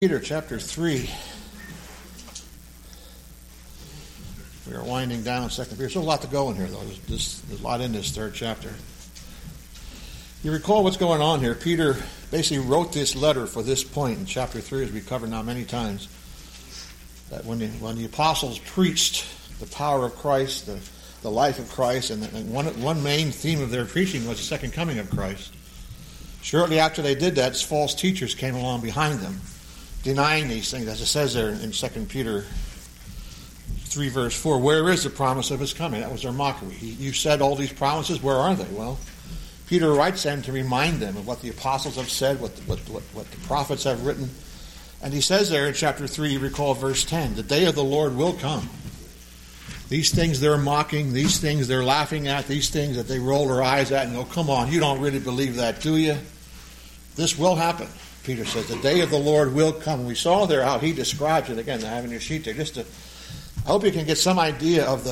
Peter chapter 3. We are winding down 2 Peter. There's a lot to go in here, though. There's a lot in this third chapter. You recall what's going on here. Peter basically wrote this letter for this point in chapter 3, as we covered now many times. That when the apostles preached the power of Christ, the life of Christ, and one main theme of their preaching was the second coming of Christ. Shortly after they did that, false teachers came along behind them, denying these things, as it says there in 2 Peter 3 verse 4. Where is the promise of his coming? That was their mockery. You said all these promises, where are they? Well, Peter writes them to remind them of what the apostles have said, what the prophets have written. And he says there in chapter 3, you recall verse 10, the day of the Lord will come. These things they're mocking, these things they're laughing at, these things that they roll their eyes at and go, come on, you don't really believe that, do you? This will happen. Peter says, the day of the Lord will come. We saw there how he describes it. Again, I have in your sheet there. I hope you can get some idea of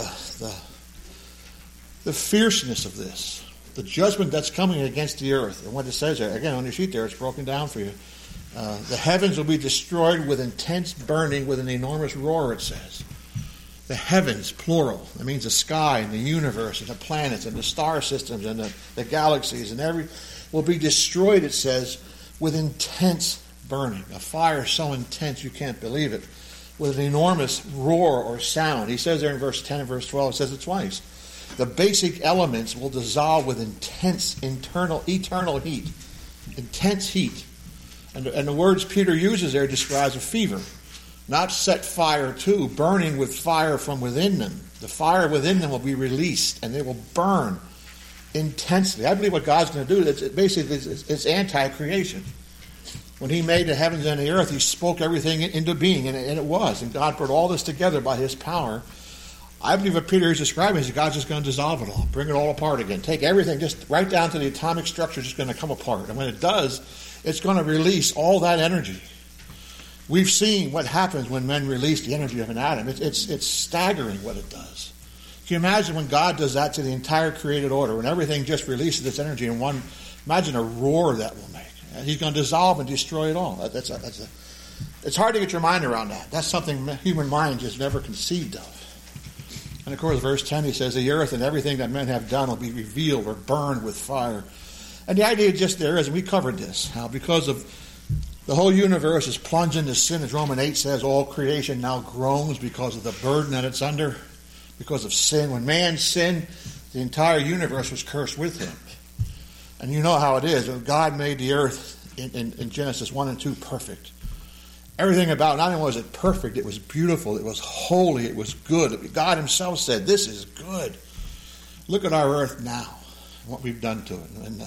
the fierceness of this. The judgment that's coming against the earth. And what it says there, again, on your sheet there, it's broken down for you. The heavens will be destroyed with intense burning, with an enormous roar, it says. The heavens, plural. That means the sky and the universe and the planets and the star systems and the galaxies and will be destroyed, it says, with intense burning, a fire so intense you can't believe it, with an enormous roar or sound. He says there in verse 10 and verse 12, it says it twice. The basic elements will dissolve with intense eternal heat. Intense heat. And the words Peter uses there describes a fever. Not set fire to, burning with fire from within them. The fire within them will be released and they will burn intensely. I believe what God's going to do, it's anti-creation. When he made the heavens and the earth, he spoke everything into being, and it was. And God put all this together by his power. I believe what Peter is describing is that God's just going to dissolve it all, bring it all apart again. Take everything, just right down to the atomic structure, just going to come apart. And when it does, it's going to release all that energy. We've seen what happens when men release the energy of an atom. It's staggering what it does. Can you imagine when God does that to the entire created order, when everything just releases its energy in one? Imagine a roar that will make. And he's going to dissolve and destroy it all. It's hard to get your mind around that. That's something human mind just never conceived of. And of course, verse 10, he says, the earth and everything that men have done will be revealed or burned with fire. And the idea just there is, and we covered this, how because of the whole universe is plunged into sin, as Romans 8 says, all creation now groans because of the burden that it's under, because of sin. When man sinned, the entire universe was cursed with him. And you know how it is. God made the earth in Genesis 1 and 2 perfect. Everything about it, not only was it perfect, it was beautiful, it was holy, it was good. God himself said, this is good. Look at our earth now, what we've done to it. And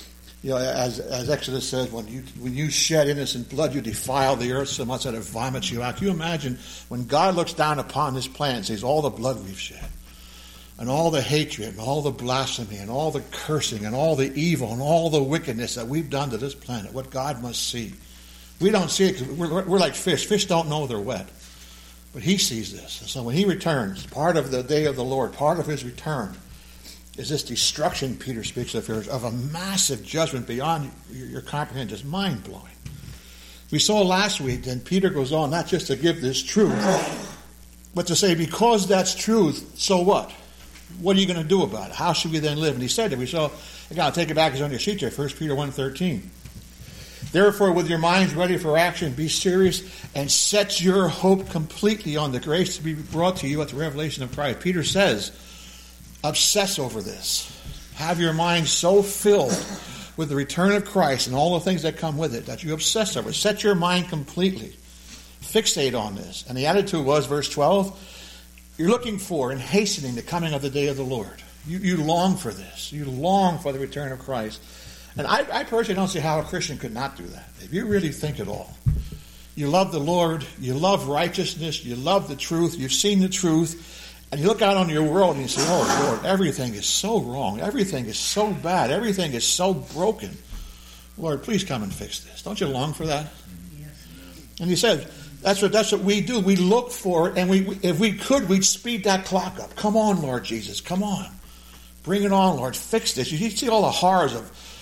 as Exodus says, when you shed innocent blood, you defile the earth so much that it vomits you out. Can you imagine when God looks down upon this planet and sees all the blood we've shed, and all the hatred, and all the blasphemy, and all the cursing, and all the evil, and all the wickedness that we've done to this planet, what God must see. We don't see it because we're like fish. Fish don't know they're wet. But he sees this. And so when he returns, part of the day of the Lord, part of his return, is this destruction Peter speaks of here, of a massive judgment beyond your comprehension, just mind-blowing. We saw last week, and Peter goes on, not just to give this truth, but to say, because that's truth, so what? What are you going to do about it? How should we then live? And he said that. We saw, again, I'll take it back, it's on your sheet there, 1 Peter 1:13. Therefore, with your minds ready for action, be serious and set your hope completely on the grace to be brought to you at the revelation of Christ. Peter says, obsess over this. Have your mind so filled with the return of Christ and all the things that come with it that you obsess over it. Set your mind completely. Fixate on this. And the attitude was, verse 12, you're looking for and hastening the coming of the day of the Lord. You long for this. You long for the return of Christ. And I personally don't see how a Christian could not do that. If you really think at all. You love the Lord. You love righteousness. You love the truth. You've seen the truth. And you look out on your world and you say, oh, Lord, everything is so wrong. Everything is so bad. Everything is so broken. Lord, please come and fix this. Don't you long for that? Yes. And he said, that's what we do. We look for it, and if we could, we'd speed that clock up. Come on, Lord Jesus. Come on. Bring it on, Lord. Fix this. You see all the horrors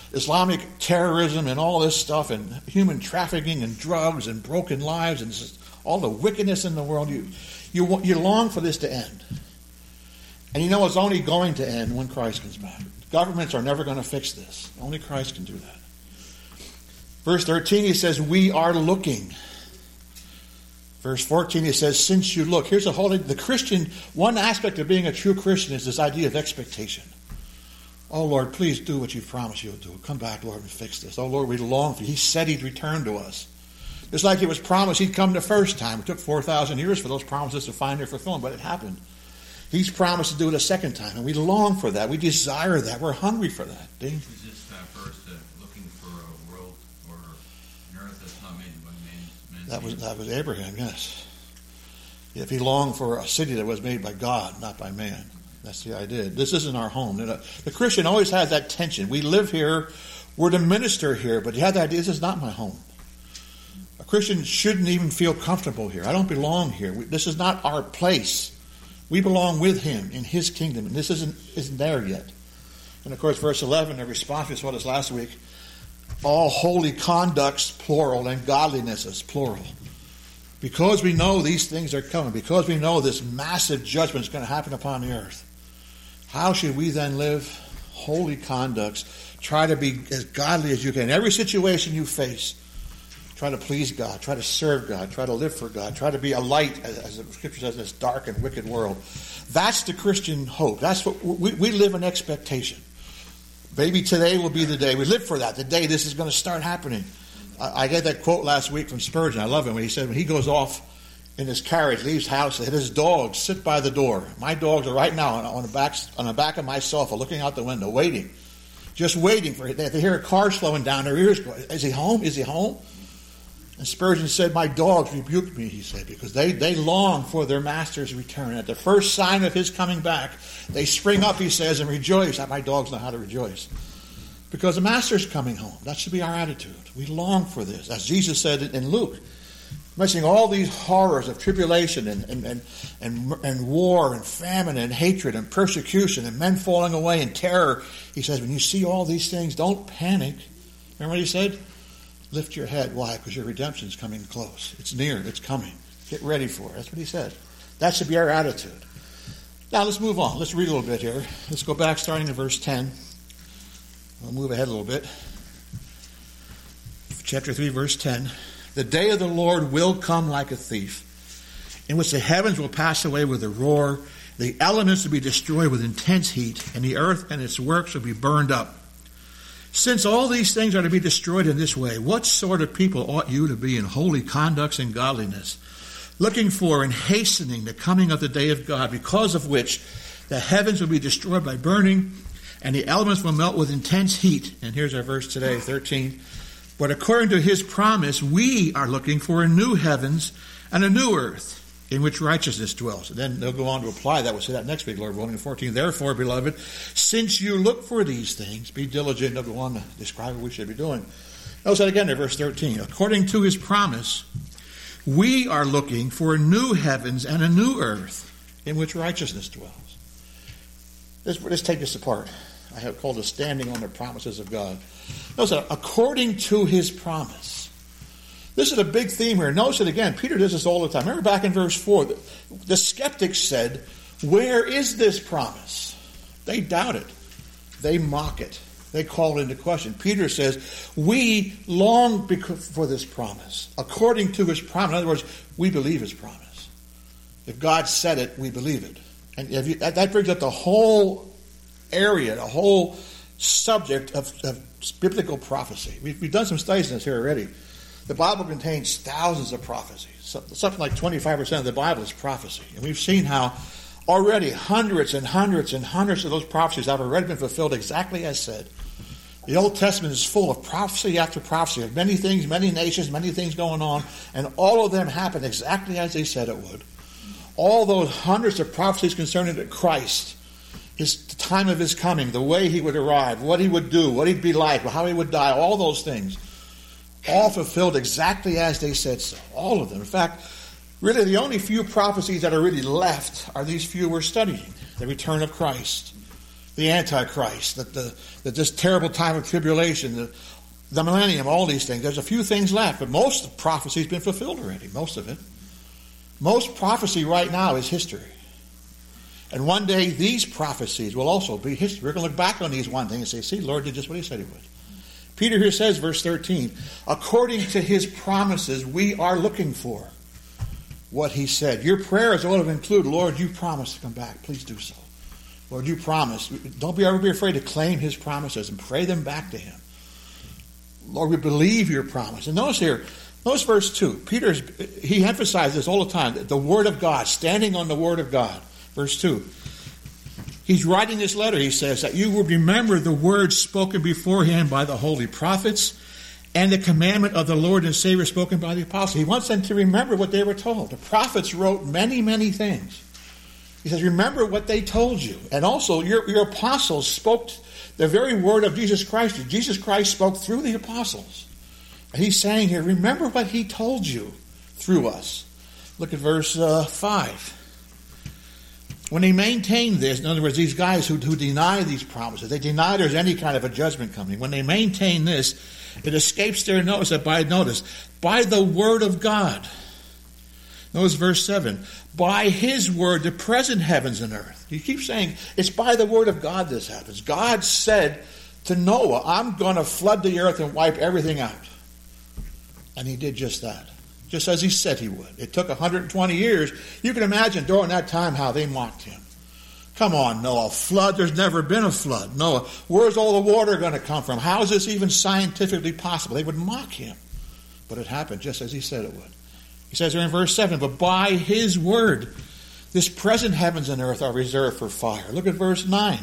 Islamic terrorism and all this stuff and human trafficking and drugs and broken lives and just all the wickedness in the world. You long for this to end. And you know it's only going to end when Christ comes back. Governments are never going to fix this. Only Christ can do that. Verse 13, he says, we are looking. Verse 14, he says, since you look. Here's the Christian, one aspect of being a true Christian is this idea of expectation. Oh, Lord, please do what you've promised you'll do. Come back, Lord, and fix this. Oh, Lord, we long for you. He said he'd return to us. Just like it was promised he'd come the first time. It took 4,000 years for those promises to find their fulfillment, but it happened. He's promised to do it a second time, and we long for that. We desire that. We're hungry for that. Is this verse looking for a world or an earth that's not made by man? That was Abraham, yes. If he longed for a city that was made by God, not by man. That's the idea. This isn't our home. The Christian always has that tension. We live here, we're to minister here, but you have the idea, this is not my home. A Christian shouldn't even feel comfortable here. I don't belong here. This is not our place. We belong with him in his kingdom, and this isn't there yet. And of course, verse 11, the response we saw this last week, all holy conducts, plural, and godliness is plural. Because we know these things are coming, because we know this massive judgment is going to happen upon the earth, how should we then live? Holy conducts. Try to be as godly as you can. In every situation you face, try to please God. Try to serve God. Try to live for God. Try to be a light, as the Scripture says, in this dark and wicked world. That's the Christian hope. That's what we live in expectation. Maybe today will be the day. We live for that, the day this is going to start happening. I get that quote last week from Spurgeon. I love him when he said when he goes off in his carriage, leaves house, his dogs sit by the door. My dogs are right now on the back of my sofa, looking out the window, waiting, just waiting for it. They hear a car slowing down. Their ears go, "Is he home? Is he home?" And Spurgeon said, "My dogs rebuked me," he said, because they long for their master's return. At the first sign of his coming back, they spring up, he says, and rejoice. My dogs know how to rejoice. Because the master's coming home. That should be our attitude. We long for this. As Jesus said in Luke, mentioning all these horrors of tribulation and war and famine and hatred and persecution and men falling away in terror. He says, when you see all these things, don't panic. Remember what he said? Lift your head. Why? Because your redemption's coming close. It's near. It's coming. Get ready for it. That's what he said. That should be our attitude. Now let's move on. Let's read a little bit here. Let's go back starting in verse 10. We'll move ahead a little bit. Chapter 3, verse 10. The day of the Lord will come like a thief, in which the heavens will pass away with a roar, the elements will be destroyed with intense heat, and the earth and its works will be burned up. Since all these things are to be destroyed in this way, what sort of people ought you to be in holy conducts and godliness, looking for and hastening the coming of the day of God, because of which the heavens will be destroyed by burning, and the elements will melt with intense heat. And here's our verse today, 13. But according to his promise, we are looking for a new heavens and a new earth, in which righteousness dwells. And then they'll go on to apply that. We'll say that next week, Lord willing, in 14. Therefore, beloved, since you look for these things, be diligent of the one to describe what we should be doing. Notice that again in verse 13. According to his promise, we are looking for a new heavens and a new earth, in which righteousness dwells. Let's take this apart. I have called it standing on the promises of God. Notice that, according to his promise. This is a big theme here. Notice it again. Peter does this all the time. Remember back in verse 4, the skeptics said, where is this promise? They doubt it. They mock it. They call it into question. Peter says, we long for this promise, according to his promise. In other words, we believe his promise. If God said it, we believe it. And that brings up the whole area, the whole subject of biblical prophecy. We've done some studies in this here already. The Bible contains thousands of prophecies. Something like 25% of the Bible is prophecy. And we've seen how already hundreds and hundreds and hundreds of those prophecies have already been fulfilled exactly as said. The Old Testament is full of prophecy after prophecy of many things, many nations, many things going on, and all of them happened exactly as they said it would. All those hundreds of prophecies concerning Christ, the time of his coming, the way he would arrive, what he would do, what he'd be like, how he would die, all those things, all fulfilled exactly as they said so. All of them. In fact, really the only few prophecies that are really left are these few we're studying. The return of Christ, the Antichrist, that this terrible time of tribulation, the millennium, all these things. There's a few things left, but most of the prophecy has been fulfilled already, most of it. Most prophecy right now is history. And one day these prophecies will also be history. We're going to look back on these one day and say, see, the Lord did just what he said he would. Peter here says, verse 13, according to his promises, we are looking for what he said. Your prayers ought to include, Lord, you promised to come back. Please do so. Lord, you promised. Don't ever be afraid to claim his promises and pray them back to him. Lord, we believe your promise. And notice verse 2. Peter, he emphasizes this all the time, the word of God, standing on the word of God. Verse 2. He's writing this letter, he says, that you will remember the words spoken beforehand by the holy prophets and the commandment of the Lord and Savior spoken by the apostles. He wants them to remember what they were told. The prophets wrote many, many things. He says, remember what they told you. And also, your apostles spoke the very word of Jesus Christ. Jesus Christ spoke through the apostles. And he's saying here, remember what he told you through us. Look at verse 5. When they maintain this, in other words, these guys who deny these promises, they deny there's any kind of a judgment coming. When they maintain this, it escapes their notice that by the word of God. Notice verse 7. By his word, the present heavens and earth. He keeps saying, it's by the word of God this happens. God said to Noah, I'm going to flood the earth and wipe everything out. And he did just that. Just as he said he would. It took 120 years. You can imagine during that time how they mocked him. Come on, Noah, flood? There's never been a flood. Noah, where's all the water going to come from? How is this even scientifically possible? They would mock him. But it happened just as he said it would. He says there in verse 7, but by his word, this present heavens and earth are reserved for fire. Look at verse 9.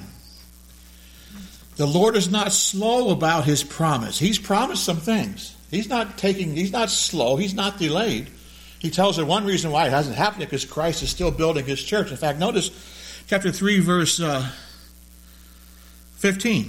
The Lord is not slow about his promise. He's promised some things. He's not slow. He's not delayed. He tells us one reason why it hasn't happened because Christ is still building his church. In fact, notice chapter 3, verse 15.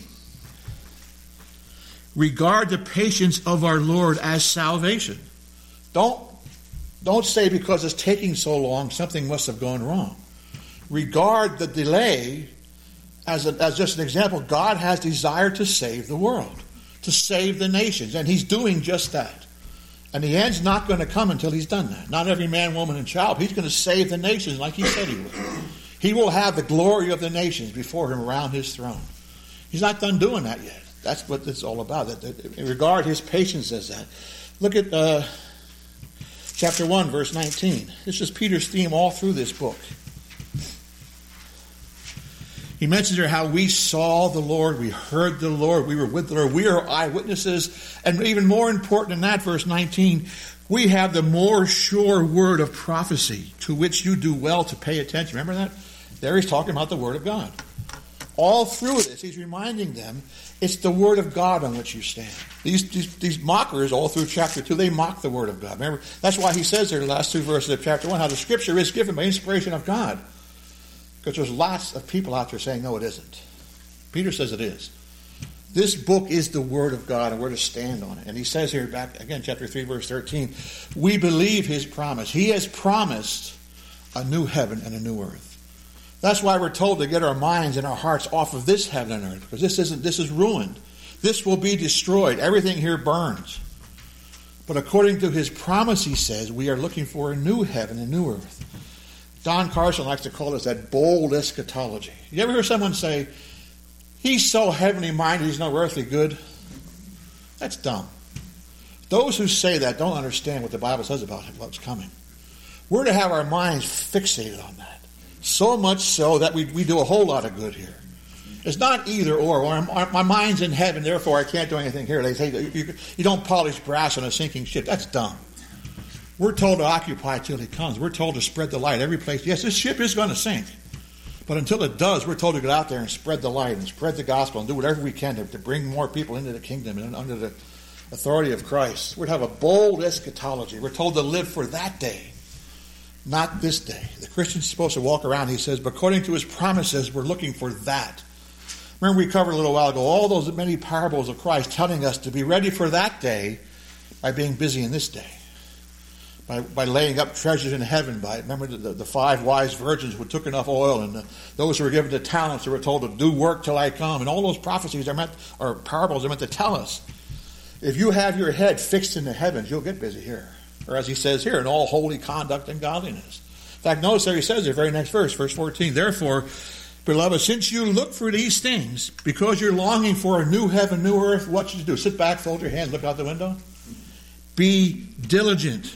Regard the patience of our Lord as salvation. Don't say because it's taking so long, something must have gone wrong. Regard the delay as just an example. God has desired to save the world, to save the nations, and he's doing just that. And the end's not going to come until he's done that. Not every man, woman, and child. He's going to save the nations like he said he would. He will have the glory of the nations before him around his throne. He's not done doing that yet. That's what it's all about. In regard his patience as that. Look at chapter 1, verse 19. This is Peter's theme all through this book. He mentions there how we saw the Lord, we heard the Lord, we were with the Lord, we are eyewitnesses. And even more important than that, verse 19, we have the more sure word of prophecy to which you do well to pay attention. Remember that? There he's talking about the word of God. All through this, he's reminding them it's the word of God on which you stand. These mockers, all through chapter 2, they mock the word of God. Remember, that's why he says there in the last two verses of chapter 1, how the scripture is given by inspiration of God. Because there's lots of people out there saying, no, it isn't. Peter says it is. This book is the word of God, and we're to stand on it. And he says here, back again, chapter 3, verse 13, we believe his promise. He has promised a new heaven and a new earth. That's why we're told to get our minds and our hearts off of this heaven and earth, because this is ruined. This will be destroyed. Everything here burns. But according to his promise, he says, we are looking for a new heaven and new earth. Don Carson likes to call this that bold eschatology. You ever hear someone say, he's so heavenly minded, he's no earthly good? That's dumb. Those who say that don't understand what the Bible says about what's coming. We're to have our minds fixated on that. So much so that we do a whole lot of good here. It's not either or. My mind's in heaven, therefore I can't do anything here. They say you don't polish brass on a sinking ship. That's dumb. We're told to occupy till he comes. We're told to spread the light every place. Yes, this ship is going to sink. But until it does, we're told to get out there and spread the light and spread the gospel and do whatever we can to bring more people into the kingdom and under the authority of Christ. We're to have a bold eschatology. We're told to live for that day, not this day. The Christian's supposed to walk around, he says, but according to his promises, we're looking for that. Remember we covered a little while ago all those many parables of Christ telling us to be ready for that day by being busy in this day. by laying up treasures in heaven. Remember the 5 wise virgins who took enough oil, and those who were given the talents who were told to do work till I come. And all those prophecies or parables are meant to tell us, if you have your head fixed in the heavens, you'll get busy here. Or as he says here, in all holy conduct and godliness. In fact, notice there he says the very next verse 14, therefore, beloved, since you look for these things, because you're longing for a new heaven, new earth, what should you do? Sit back, fold your hands, look out the window? Be diligent.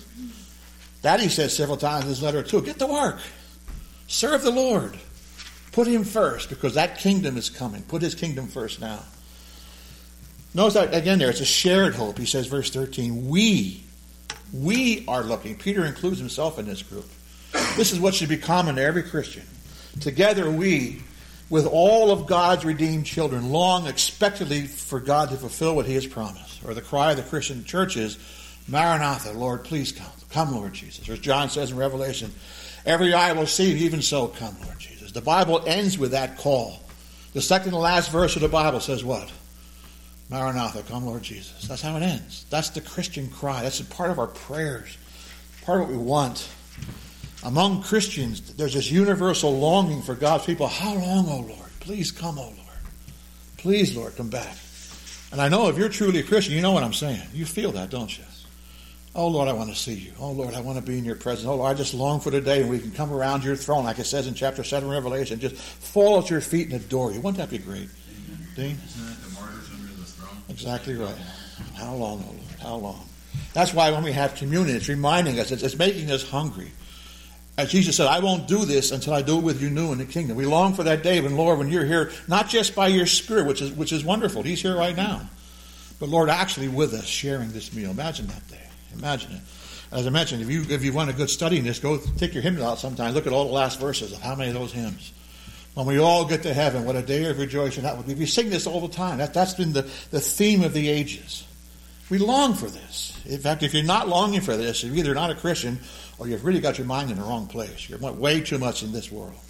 That he says several times in his letter too. Get to work. Serve the Lord. Put him first, because that kingdom is coming. Put his kingdom first now. Notice that again there, it's a shared hope. He says, verse 13, we are looking. Peter includes himself in this group. This is what should be common to every Christian. Together we, with all of God's redeemed children, long expectantly for God to fulfill what he has promised. Or the cry of the Christian church is, Maranatha, Lord, please come. Come, Lord Jesus. Or as John says in Revelation, every eye will see, even so, come, Lord Jesus. The Bible ends with that call. The second to last verse of the Bible says what? Maranatha, come, Lord Jesus. That's how it ends. That's the Christian cry. That's a part of our prayers. Part of what we want. Among Christians, there's this universal longing for God's people. How long, O Lord? Please come, O Lord. Please, Lord, come back. And I know if you're truly a Christian, you know what I'm saying. You feel that, don't you? Oh, Lord, I want to see you. Oh, Lord, I want to be in your presence. Oh, Lord, I just long for the day when we can come around your throne, like it says in chapter 7 of Revelation, just fall at your feet and adore you. Wouldn't that be great? Amen. Dean? Isn't that the martyrs under the throne? Exactly right. How long, oh, Lord? How long? That's why when we have communion, it's reminding us, it's making us hungry. As Jesus said, I won't do this until I do it with you new in the kingdom. We long for that day when, Lord, when you're here, not just by your Spirit, which is wonderful. He's here right now. But, Lord, actually with us, sharing this meal. Imagine that day. Imagine it. As I mentioned, if you want a good study in this, go take your hymn out sometime. Look at all the last verses of how many of those hymns. When we all get to heaven, what a day of rejoicing that would be. We sing this all the time. That's been the theme of the ages. We long for this. In fact, if you're not longing for this, you're either not a Christian or you've really got your mind in the wrong place. You're way too much in this world.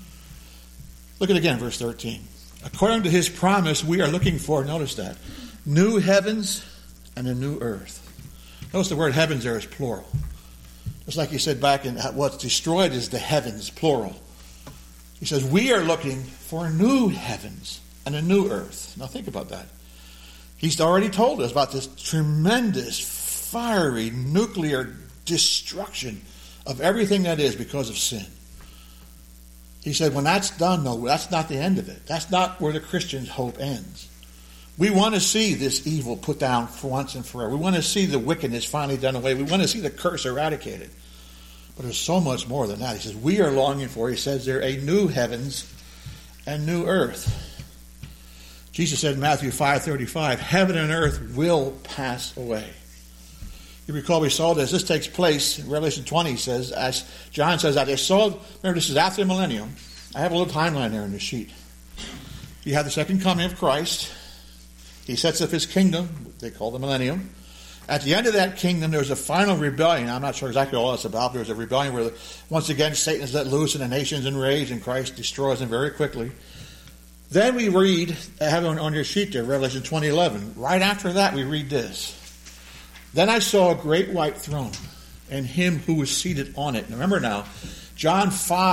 Look at again, verse 13. According to his promise, we are looking for, notice that, new heavens and a new earth. Notice the word heavens there is plural. Just like he said back in what's destroyed is the heavens, plural. He says, we are looking for new heavens and a new earth. Now think about that. He's already told us about this tremendous, fiery, nuclear destruction of everything that is because of sin. He said, when that's done, though, that's not the end of it. That's not where the Christian's hope ends. We want to see this evil put down for once and forever. We want to see the wickedness finally done away. We want to see the curse eradicated. But there's so much more than that. He says, we are longing for, he says there, a new heavens and new earth. Jesus said in Matthew 5:35, heaven and earth will pass away. You recall we saw this. This takes place in Revelation 20, says, as John says that they saw, remember this is after the millennium. I have a little timeline there in the sheet. You have the second coming of Christ. He sets up his kingdom, they call the millennium. At the end of that kingdom, there's a final rebellion. I'm not sure exactly all that's about. There's a rebellion where, once again, Satan is let loose and the nation's enraged and Christ destroys them very quickly. Then we read, I have it on your sheet there, Revelation 20:11. Right after that, we read this. Then I saw a great white throne and him who was seated on it. Now remember now, John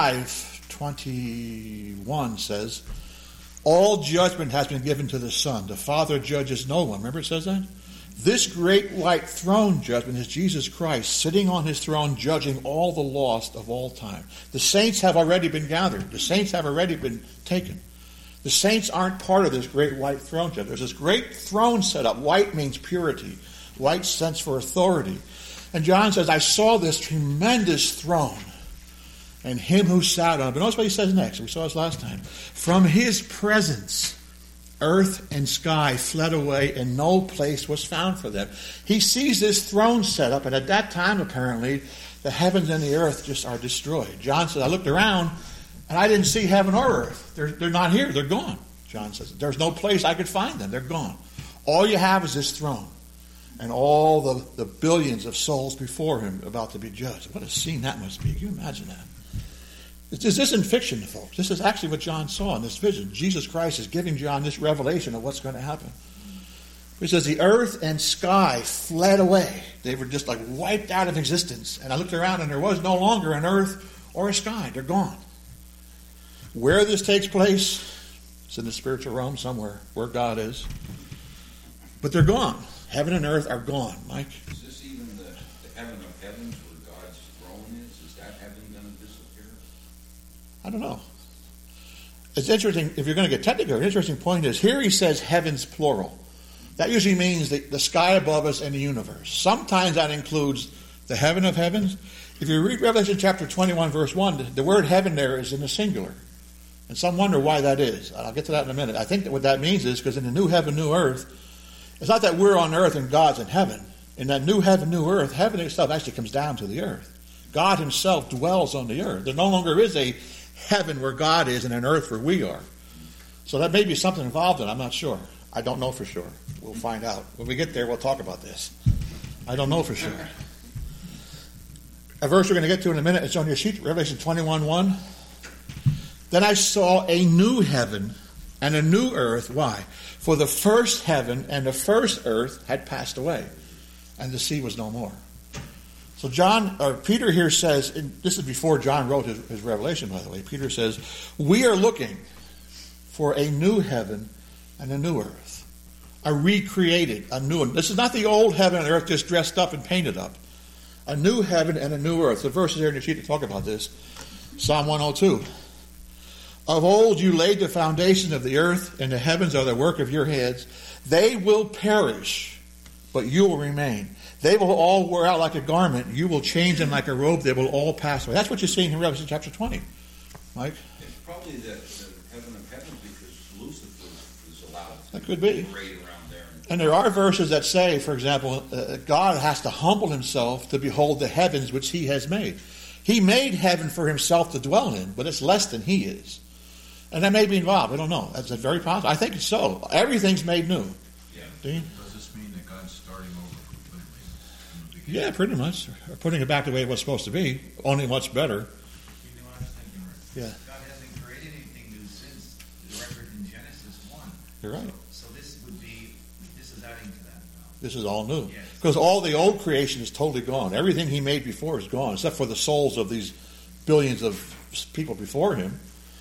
5:21 says, all judgment has been given to the Son. The Father judges no one. Remember it says that? This great white throne judgment is Jesus Christ sitting on his throne judging all the lost of all time. The saints have already been gathered. The saints have already been taken. The saints aren't part of this great white throne judgment. There's this great throne set up. White means purity. White stands for authority. And John says, I saw this tremendous throne and him who sat on it. But notice what he says next. We saw this last time. From his presence, earth and sky fled away, and no place was found for them. He sees this throne set up, and at that time, apparently, the heavens and the earth just are destroyed. John says, I looked around, and I didn't see heaven or earth. They're not here. They're gone. John says, there's no place I could find them. They're gone. All you have is this throne, and all the billions of souls before him about to be judged. What a scene that must be. Can you imagine that? This isn't fiction, folks. This is actually what John saw in this vision. Jesus Christ is giving John this revelation of what's going to happen. It says the earth and sky fled away. They were just like wiped out of existence. And I looked around and there was no longer an earth or a sky. They're gone. Where this takes place, it's in the spiritual realm somewhere where God is. But they're gone. Heaven and earth are gone. Mike? Is this even the heaven of heavens where God's throne is? Is that heaven going to disappear? I don't know. It's interesting, if you're going to get technical, an interesting point is here he says heavens plural. That usually means the sky above us and the universe. Sometimes that includes the heaven of heavens. If you read Revelation chapter 21, verse 1, the word heaven there is in the singular. And some wonder why that is. I'll get to that in a minute. I think that what that means is because in the new heaven, new earth, it's not that we're on earth and God's in heaven. In that new heaven, new earth, heaven itself actually comes down to the earth. God himself dwells on the earth. There no longer is a heaven where God is and an earth where we are. So that may be something involved in it. I'm not sure. I don't know for sure. We'll find out. When we get there, we'll talk about this. I don't know for sure. A verse we're going to get to in a minute. It's on your sheet, Revelation 21:1. Then I saw a new heaven and a new earth. Why? For the first heaven and the first earth had passed away, and the sea was no more. So Peter here says, and this is before John wrote his Revelation, by the way. Peter says, we are looking for a new heaven and a new earth. A recreated, a new one. This is not the old heaven and earth just dressed up and painted up. A new heaven and a new earth. The verses here in your sheet to talk about this. Psalm 102. Of old you laid the foundation of the earth, and the heavens are the work of your hands. They will perish, but you will remain. They will all wear out like a garment. You will change them like a robe. They will all pass away. That's what you're seeing in Revelation chapter 20. Mike? It's probably the heaven of heavens because Lucifer is allowed to that could be. parade around there. And there are verses that say, for example, God has to humble himself to behold the heavens which he has made. He made heaven for himself to dwell in, but it's less than he is. And that may be involved. I don't know. That's very possible. I think it's so. Everything's made new. Yeah. Dean? Does this mean that God's starting over completely from the beginning? Yeah, pretty much. Or putting it back the way it was supposed to be, only much better. You know what I was thinking, Rick? Yeah. God hasn't created anything new since the record in Genesis 1. You're right. So this is adding to that now. This is all new. Yes. Because all the old creation is totally gone. Everything he made before is gone, except for the souls of these billions of people before him.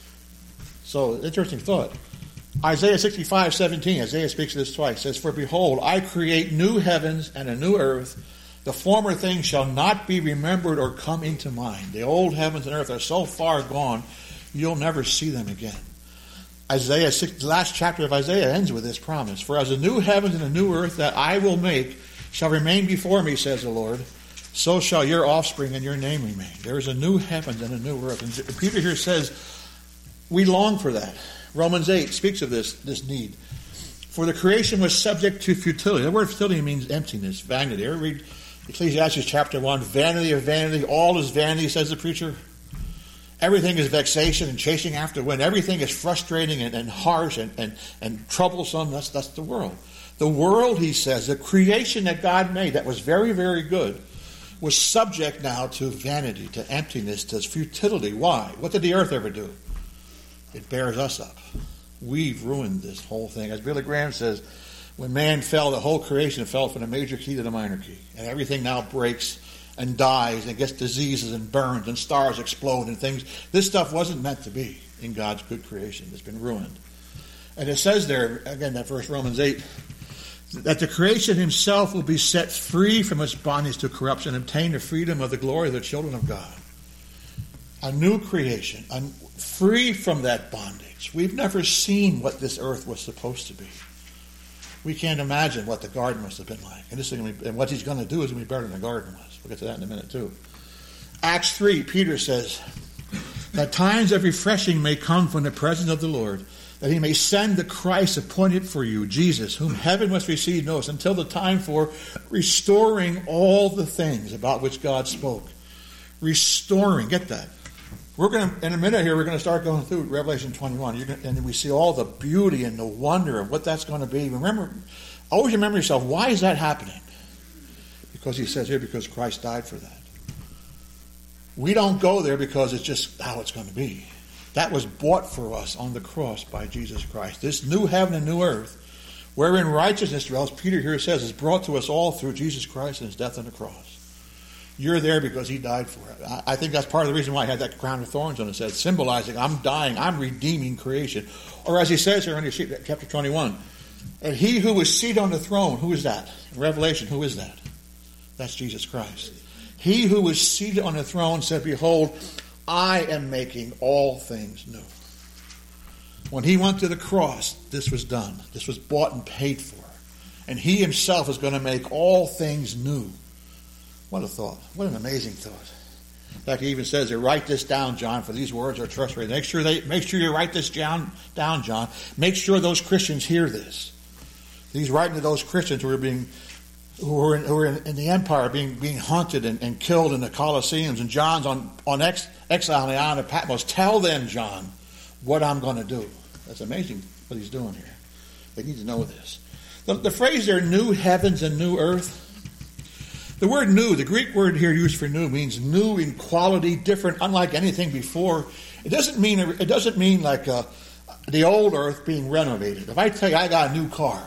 So, interesting thought. Isaiah 65:17, Isaiah speaks of this twice, says, for behold, I create new heavens and a new earth. The former things shall not be remembered or come into mind. The old heavens and earth are so far gone, you'll never see them again. Isaiah 6, the last chapter of Isaiah ends with this promise. For as the new heavens and the new earth that I will make shall remain before me, says the Lord, so shall your offspring and your name remain. There is a new heavens and a new earth. And Peter here says, we long for that. Romans 8 speaks of this need. For the creation was subject to futility. The word futility means emptiness, vanity. Ever read Ecclesiastes chapter 1? Vanity of vanity. All is vanity, says the preacher. Everything is vexation and chasing after wind. Everything is frustrating and harsh and troublesome. That's the world. The world, he says, the creation that God made that was very, very good, was subject now to vanity, to emptiness, to futility. Why? What did the earth ever do? It bears us up. We've ruined this whole thing. As Billy Graham says, when man fell, the whole creation fell from the major key to the minor key. And everything now breaks and dies and gets diseases and burns and stars explode and things. This stuff wasn't meant to be in God's good creation. It's been ruined. And it says there, again, that verse Romans 8, that the creation himself will be set free from its bondage to corruption and obtain the freedom of the glory of the children of God. A new creation, free from that bondage. We've never seen what this earth was supposed to be. We can't imagine what the garden must have been like. And what he's going to do is going to be better than the garden was. We'll get to that in a minute too. Acts 3, Peter says, that times of refreshing may come from the presence of the Lord, that he may send the Christ appointed for you, Jesus, whom heaven must receive notice until the time for restoring all the things about which God spoke. Restoring, get that. We're going to, in a minute here, we're going to start going through Revelation 21. And we see all the beauty and the wonder of what that's going to be. Always remember yourself, why is that happening? Because he says here, because Christ died for that. We don't go there because it's just how it's going to be. That was bought for us on the cross by Jesus Christ. This new heaven and new earth wherein righteousness dwells, Peter here says, is brought to us all through Jesus Christ and his death on the cross. You're there because he died for it. I think that's part of the reason why he had that crown of thorns on his head, symbolizing, I'm dying, I'm redeeming creation. Or as he says here in chapter 21, and he who was seated on the throne, who is that? In Revelation, who is that? That's Jesus Christ. He who was seated on the throne said, behold, I am making all things new. When he went to the cross, this was done. This was bought and paid for. And he himself is going to make all things new. What a thought. What an amazing thought. In fact, he even says here, write this down, John, for these words are trustworthy. Make sure you write this down, John. Make sure those Christians hear this. He's writing to those Christians who were in the empire, being hunted and killed in the Colosseums. And John's on exile on the island of Patmos. Tell them, John, what I'm going to do. That's amazing what he's doing here. They need to know this. The phrase there, new heavens and new earth, the word new, the Greek word here used for new, means new in quality, different, unlike anything before. It doesn't mean like the old earth being renovated. If I tell you I got a new car,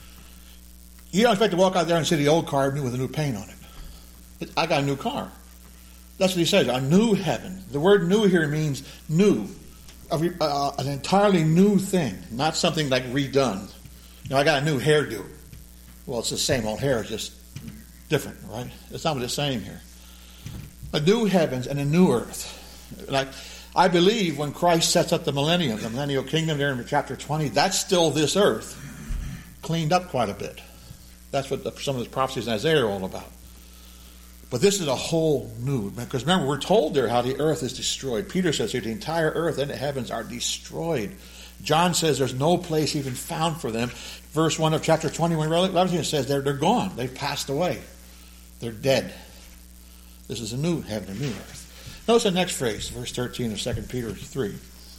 you don't expect to walk out there and see the old car new with a new paint on it. I got a new car. That's what he says, a new heaven. The word new here means new, an entirely new thing, not something like redone. I got a new hairdo. Well, it's the same old hair, it's just different, right? That's not what it's saying here. A new heavens and a new earth. Like, I believe when Christ sets up the millennial kingdom there in chapter 20, that's still this earth, cleaned up quite a bit. That's what some of the prophecies in Isaiah are all about. But this is a whole new, because remember, we're told there how the earth is destroyed. Peter says here, the entire earth and the heavens are destroyed. John says there's no place even found for them. Verse 1 of chapter 21, Revelation says they're gone. They've passed away. They're dead. This is a new heaven, a new earth. Notice the next phrase, verse 13 of 2 Peter 3.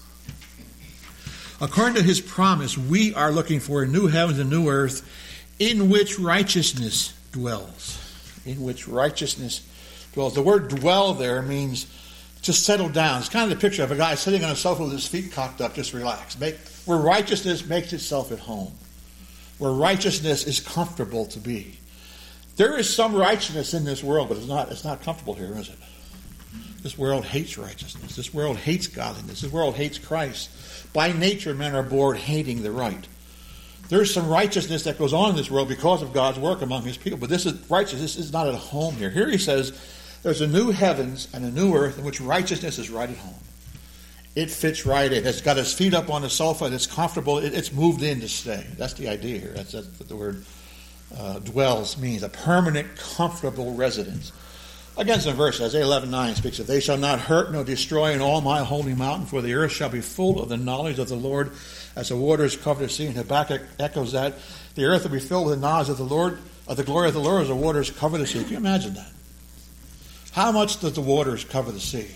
According to his promise, we are looking for a new heavens and new earth in which righteousness dwells. In which righteousness dwells. The word dwell there means just settle down. It's kind of the picture of a guy sitting on a sofa with his feet cocked up, just relax. Where righteousness makes itself at home. Where righteousness is comfortable to be. There is some righteousness in this world, but it's not comfortable here, is it? This world hates righteousness. This world hates godliness. This world hates Christ. By nature, men are bored hating the right. There's some righteousness that goes on in this world because of God's work among his people. But this is righteousness. This is not at home here. Here he says there's a new heavens and a new earth in which righteousness is right at home. It fits right in. It's got its feet up on the sofa. It's comfortable. It's moved in to stay. That's the idea here. That's what the word dwells means. A permanent, comfortable residence. Again, some verse, Isaiah 11:9 speaks of, they shall not hurt nor destroy in all my holy mountain, for the earth shall be full of the knowledge of the Lord as the waters cover the sea. And Habakkuk echoes that. The earth will be filled with the knowledge of the Lord, of the glory of the Lord as the waters cover the sea. Can you imagine that? How much does the waters cover the sea?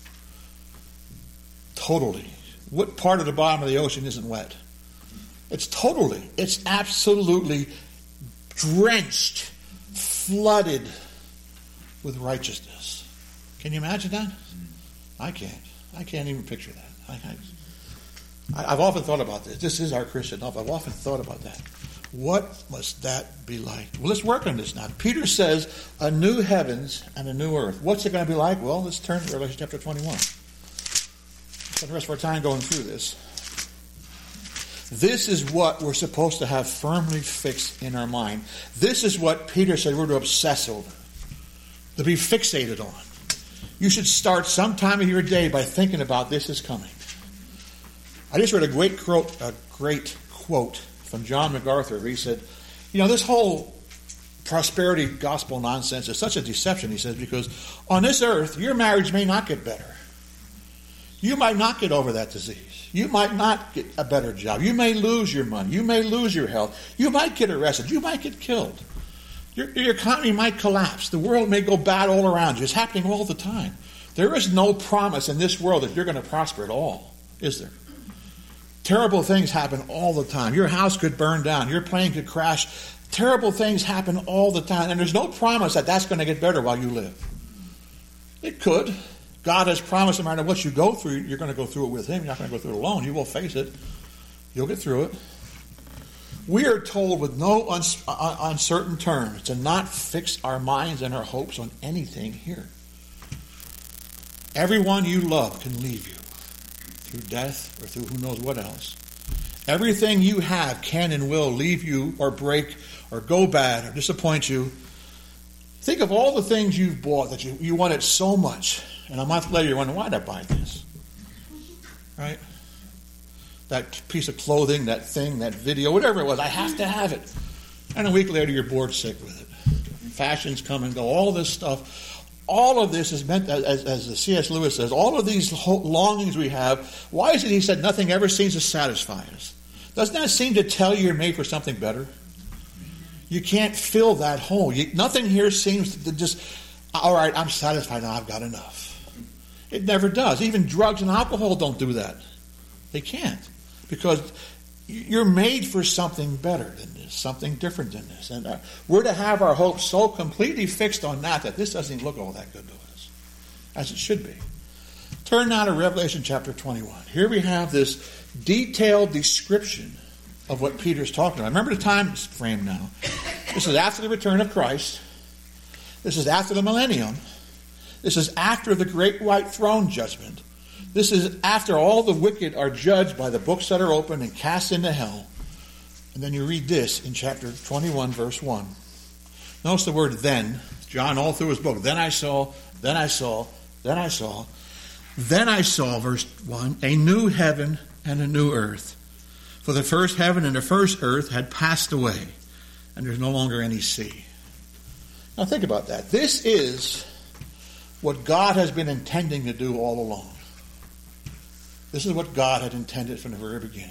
Totally. What part of the bottom of the ocean isn't wet? It's absolutely drenched, flooded with righteousness. Can you imagine that? I can't. I can't even picture that. I've often thought about this. This is our Christian life. I've often thought about that. What must that be like? Well, let's work on this now. Peter says a new heavens and a new earth. What's it going to be like? Well, let's turn to Revelation chapter 21. Spend the rest of our time going through this. This is what we're supposed to have firmly fixed in our mind. This is what Peter said we're to obsess over, to be fixated on. You should start some time of your day by thinking about this is coming. I just read a great quote from John MacArthur. He said, this whole prosperity gospel nonsense is such a deception, he says, because on this earth, your marriage may not get better. You might not get over that disease. You might not get a better job. You may lose your money. You may lose your health. You might get arrested. You might get killed. Your economy might collapse. The world may go bad all around you. It's happening all the time. There is no promise in this world that you're going to prosper at all, is there? Terrible things happen all the time. Your house could burn down. Your plane could crash. Terrible things happen all the time. And there's no promise that that's going to get better while you live. It could. God has promised no matter what you go through, you're going to go through it with him. You're not going to go through it alone. You will face it. You'll get through it. We are told with no uncertain terms to not fix our minds and our hopes on anything here. Everyone you love can leave you through death or through who knows what else. Everything you have can and will leave you or break or go bad or disappoint you. Think of all the things you've bought that you wanted so much, and a month later you're wondering, why did I buy this? Right? That piece of clothing, that thing, that video, whatever it was, I have to have it. And a week later you're bored sick with it. Fashions come and go, all this stuff. All of this is meant, as C.S. Lewis says, all of these longings we have, why is it he said nothing ever seems to satisfy us? Doesn't that seem to tell you you're made for something better? You can't fill that hole. Nothing here seems to just, all right, I'm satisfied now, I've got enough. It never does. Even drugs and alcohol don't do that. They can't. Because you're made for something better than this, something different than this. And we're to have our hopes so completely fixed on that this doesn't even look all that good to us, as it should be. Turn now to Revelation chapter 21. Here we have this detailed description of what Peter's talking about. Remember the time frame now. This is after the return of Christ. This is after the millennium. This is after the great white throne judgment. This is after all the wicked are judged by the books that are opened and cast into hell. And then you read this in chapter 21, verse 1. Notice the word then. John all through his book. Then I saw, then I saw, then I saw. Then I saw, verse 1, a new heaven and a new earth. For the first heaven and the first earth had passed away, and there's no longer any sea. Now think about that. This is what God has been intending to do all along. This is what God had intended from the very beginning.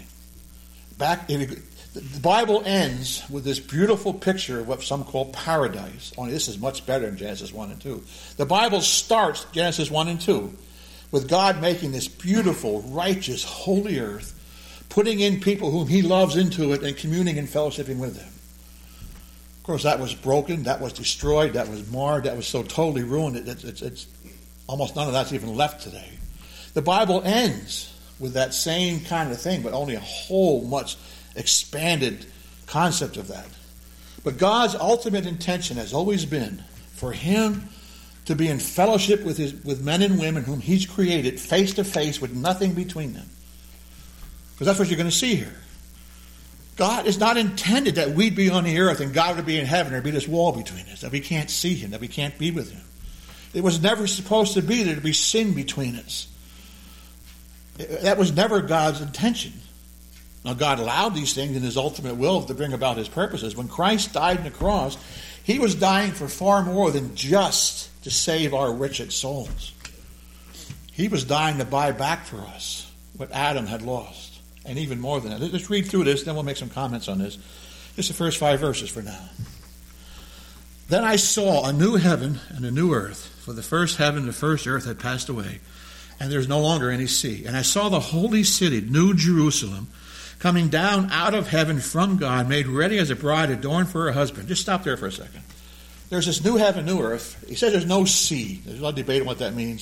The Bible ends with this beautiful picture of what some call paradise. Only this is much better than Genesis 1 and 2. The Bible starts Genesis 1 and 2 with God making this beautiful, righteous, holy earth, putting in people whom he loves into it and communing and fellowshipping with them. Of course, that was broken, that was destroyed, that was marred, that was so totally ruined, it's almost none of that's even left today. The Bible ends with that same kind of thing, but only a whole much expanded concept of that. But God's ultimate intention has always been for him to be in fellowship with men and women whom he's created face to face with nothing between them. Because that's what you're going to see here. God is not intended that we'd be on the earth and God would be in heaven. There'd be this wall between us, that we can't see him, that we can't be with him. It was never supposed to be there to be sin between us. That was never God's intention. Now, God allowed these things in his ultimate will to bring about his purposes. When Christ died on the cross, he was dying for far more than just to save our wretched souls. He was dying to buy back for us what Adam had lost, and even more than that. Let's read through this, then we'll make some comments on this. Just the first 5 verses for now. Then I saw a new heaven and a new earth, for the first heaven and the first earth had passed away, and there's no longer any sea. And I saw the holy city, New Jerusalem, coming down out of heaven from God, made ready as a bride adorned for her husband. Just stop there for a second. There's this new heaven, new earth. He says there's no sea. There's a lot of debate on what that means.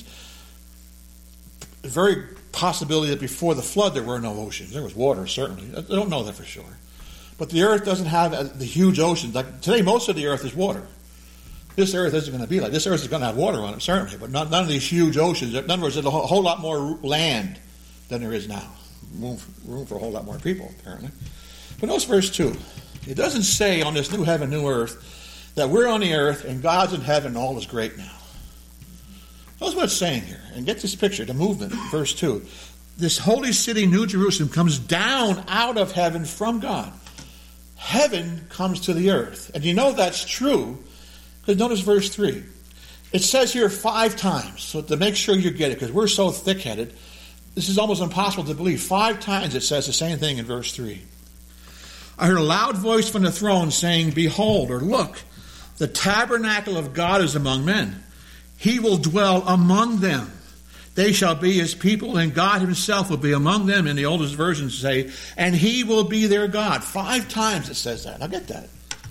The very possibility that before the flood there were no oceans. There was water, certainly. I don't know that for sure. But the earth doesn't have the huge oceans. Like today, most of the earth is water. This earth isn't going to be like this. Earth is going to have water on it, certainly, but none of these huge oceans. In other words, there's a whole lot more land than there is now. Room for a whole lot more people, apparently. But notice verse 2. It doesn't say on this new heaven, new earth, that we're on the earth and God's in heaven and all is great now. Notice what it's saying here. And get this picture, the movement, verse 2. This holy city, New Jerusalem, comes down out of heaven from God. Heaven comes to the earth. And you know that's true because notice verse 3. It says here 5 times, so to make sure you get it, because we're so thick-headed, this is almost impossible to believe. 5 times it says the same thing in verse 3. I heard a loud voice from the throne saying, behold, or look, the tabernacle of God is among men. He will dwell among them. They shall be his people, and God himself will be among them. In the oldest versions say, and he will be their God. 5 times it says that. Now get that.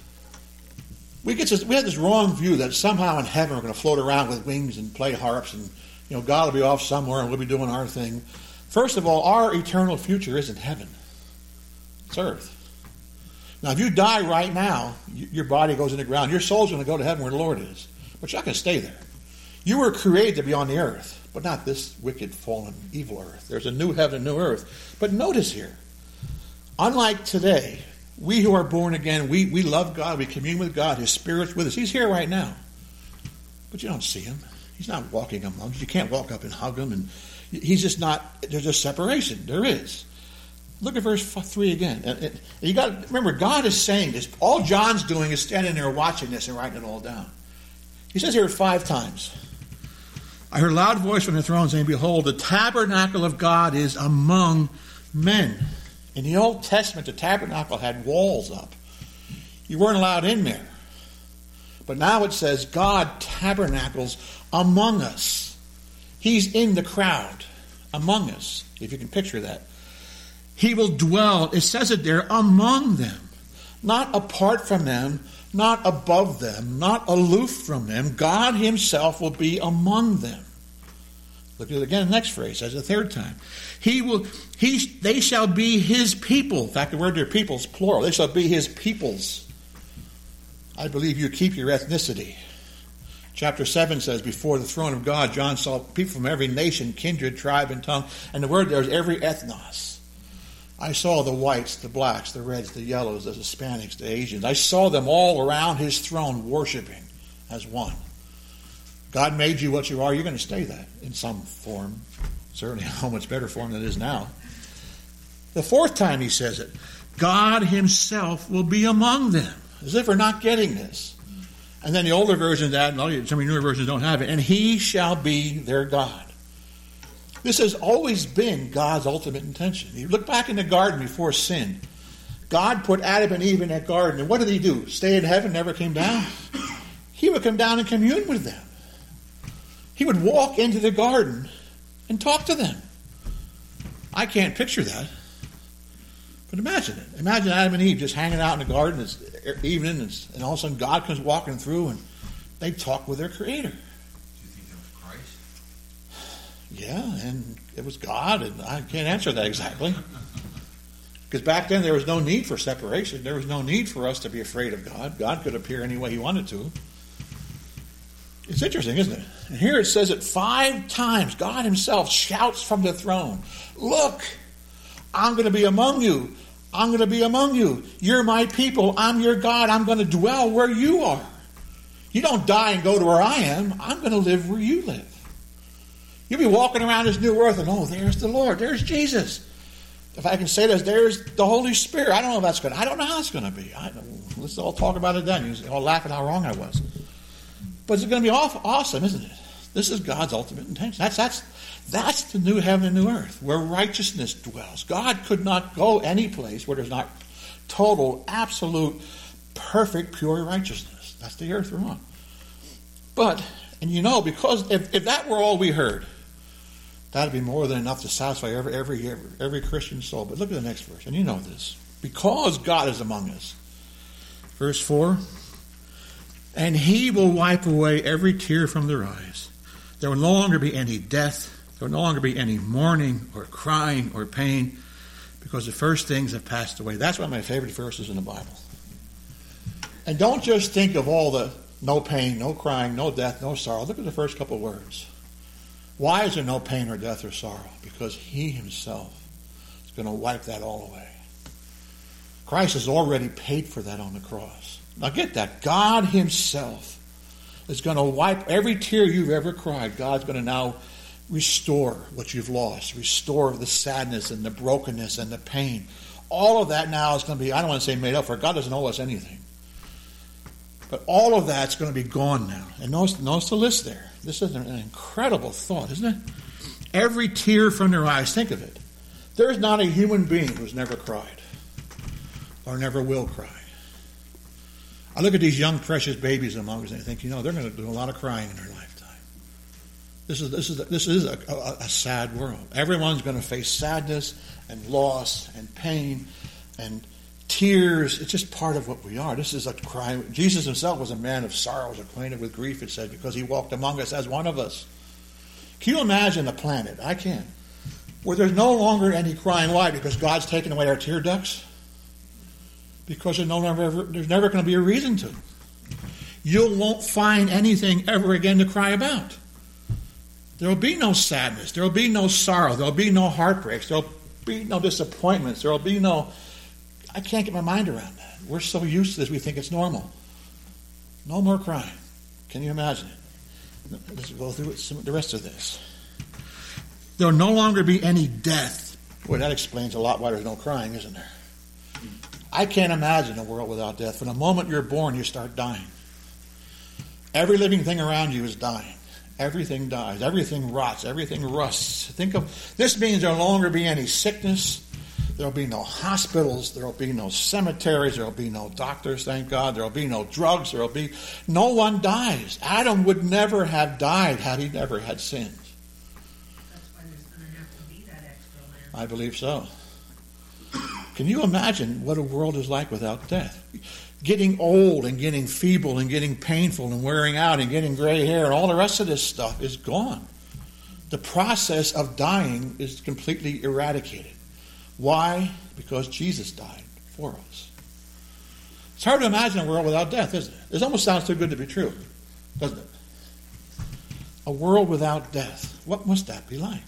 We had this wrong view that somehow in heaven we're going to float around with wings and play harps and God will be off somewhere and we'll be doing our thing. First of all, our eternal future isn't heaven. It's earth. Now, if you die right now, your body goes in the ground. Your soul's going to go to heaven where the Lord is. But you're not going to stay there. You were created to be on the earth, but not this wicked, fallen, evil earth. There's a new heaven and new earth. But notice here, unlike today, we who are born again, we love God, we commune with God, His Spirit's with us. He's here right now. But you don't see Him. He's not walking among you. You can't walk up and hug Him. And He's just not, there's a separation. There is. Look at verse 3 again. And you got to remember, God is saying this. All John's doing is standing there watching this and writing it all down. He says here 5 times, I heard a loud voice from the throne saying, behold, the tabernacle of God is among men. In the Old Testament, the tabernacle had walls up. You weren't allowed in there. But now it says God tabernacles among us. He's in the crowd among us, if you can picture that. He will dwell, it says it there, among them. Not apart from them, not above them, not aloof from them. God Himself will be among them. Look at it again, the next phrase, as a third time. They shall be His people. In fact, the word there, people, is plural. They shall be His peoples. I believe you keep your ethnicity. Chapter 7 says, before the throne of God, John saw people from every nation, kindred, tribe, and tongue. And the word there is every ethnos. I saw the whites, the blacks, the reds, the yellows, the Hispanics, the Asians. I saw them all around His throne worshiping as one. God made you what you are. You're going to stay that in some form. Certainly a much better form than it is now. The 4th time He says it, God Himself will be among them. As if we're not getting this. And then the older versions add, and some of the newer versions don't have it, and He shall be their God. This has always been God's ultimate intention. You look back in the garden before sin. God put Adam and Eve in that garden, and what did He do? Stay in heaven, never came down? He would come down and commune with them. He would walk into the garden and talk to them. I can't picture that. But imagine it. Imagine Adam and Eve just hanging out in the garden. It's evening, and all of a sudden God comes walking through, and they talk with their Creator. Do you think that was Christ? Yeah, and it was God, and I can't answer that exactly. Because back then there was no need for separation. There was no need for us to be afraid of God. God could appear any way He wanted to. It's interesting, isn't it? And here it says it 5 times. God Himself shouts from the throne, look, I'm going to be among you. I'm going to be among you. You're my people. I'm your God. I'm going to dwell where you are. You don't die and go to where I am. I'm going to live where you live. You'll be walking around this new earth and, oh, there's the Lord. There's Jesus. If I can say this, there's the Holy Spirit. I don't know if that's going to, I don't know how it's going to be. Let's all talk about it then. You all laugh at how wrong I was. But it's going to be awesome, isn't it? This is God's ultimate intention. That's the new heaven and new earth, where righteousness dwells. God could not go any place where there's not total, absolute, perfect, pure righteousness. That's the earth we're on. But, and you know, because if that were all we heard, that would be more than enough to satisfy every Christian soul. But look at the next verse, and you know this. Because God is among us. Verse 4, and He will wipe away every tear from their eyes. There will no longer be any death. There will no longer be any mourning or crying or pain, because the first things have passed away. That's one of my favorite verses in the Bible. And don't just think of all the no pain, no crying, no death, no sorrow. Look at the first couple words. Why is there no pain or death or sorrow? Because He Himself is going to wipe that all away. Christ has already paid for that on the cross. Now get that. God Himself is going to wipe every tear you've ever cried. God's going to now restore what you've lost. Restore the sadness and the brokenness and the pain. All of that now is going to be, I don't want to say made up for. God doesn't owe us anything. But all of that's going to be gone now. And notice the list there. This is an incredible thought, isn't it? Every tear from their eyes. Think of it. There's not a human being who's never cried or never will cry. I look at these young, precious babies among us and I think, they're going to do a lot of crying in their lifetime. This is a sad world. Everyone's going to face sadness and loss and pain and tears. It's just part of what we are. This is a cry. Jesus Himself was a man of sorrows, acquainted with grief, it said, because He walked among us as one of us. Can you imagine a planet? I can. Where there's no longer any crying. Why? Because God's taken away our tear ducts? Because there's never going to be a reason to. You won't find anything ever again to cry about. There will be no sadness. There will be no sorrow. There will be no heartbreaks. There will be no disappointments. There will be no... I can't get my mind around that. We're so used to this, we think it's normal. No more crying. Can you imagine it? Let's go through the rest of this. There will no longer be any death. Boy, that explains a lot why there's no crying, isn't there? I can't imagine a world without death. From the moment you're born, you start dying. Every living thing around you is dying. Everything dies. Everything rots. Everything rusts. This means there will no longer be any sickness. There will be no hospitals. There will be no cemeteries. There will be no doctors, thank God. There will be no drugs. No one dies. Adam would never have died had he never had sinned. That's why there's going to have to be that extra land. I believe so. Can you imagine what a world is like without death? Getting old and getting feeble and getting painful and wearing out and getting gray hair and all the rest of this stuff is gone. The process of dying is completely eradicated. Why? Because Jesus died for us. It's hard to imagine a world without death, isn't it? This almost sounds too good to be true, doesn't it? A world without death. What must that be like?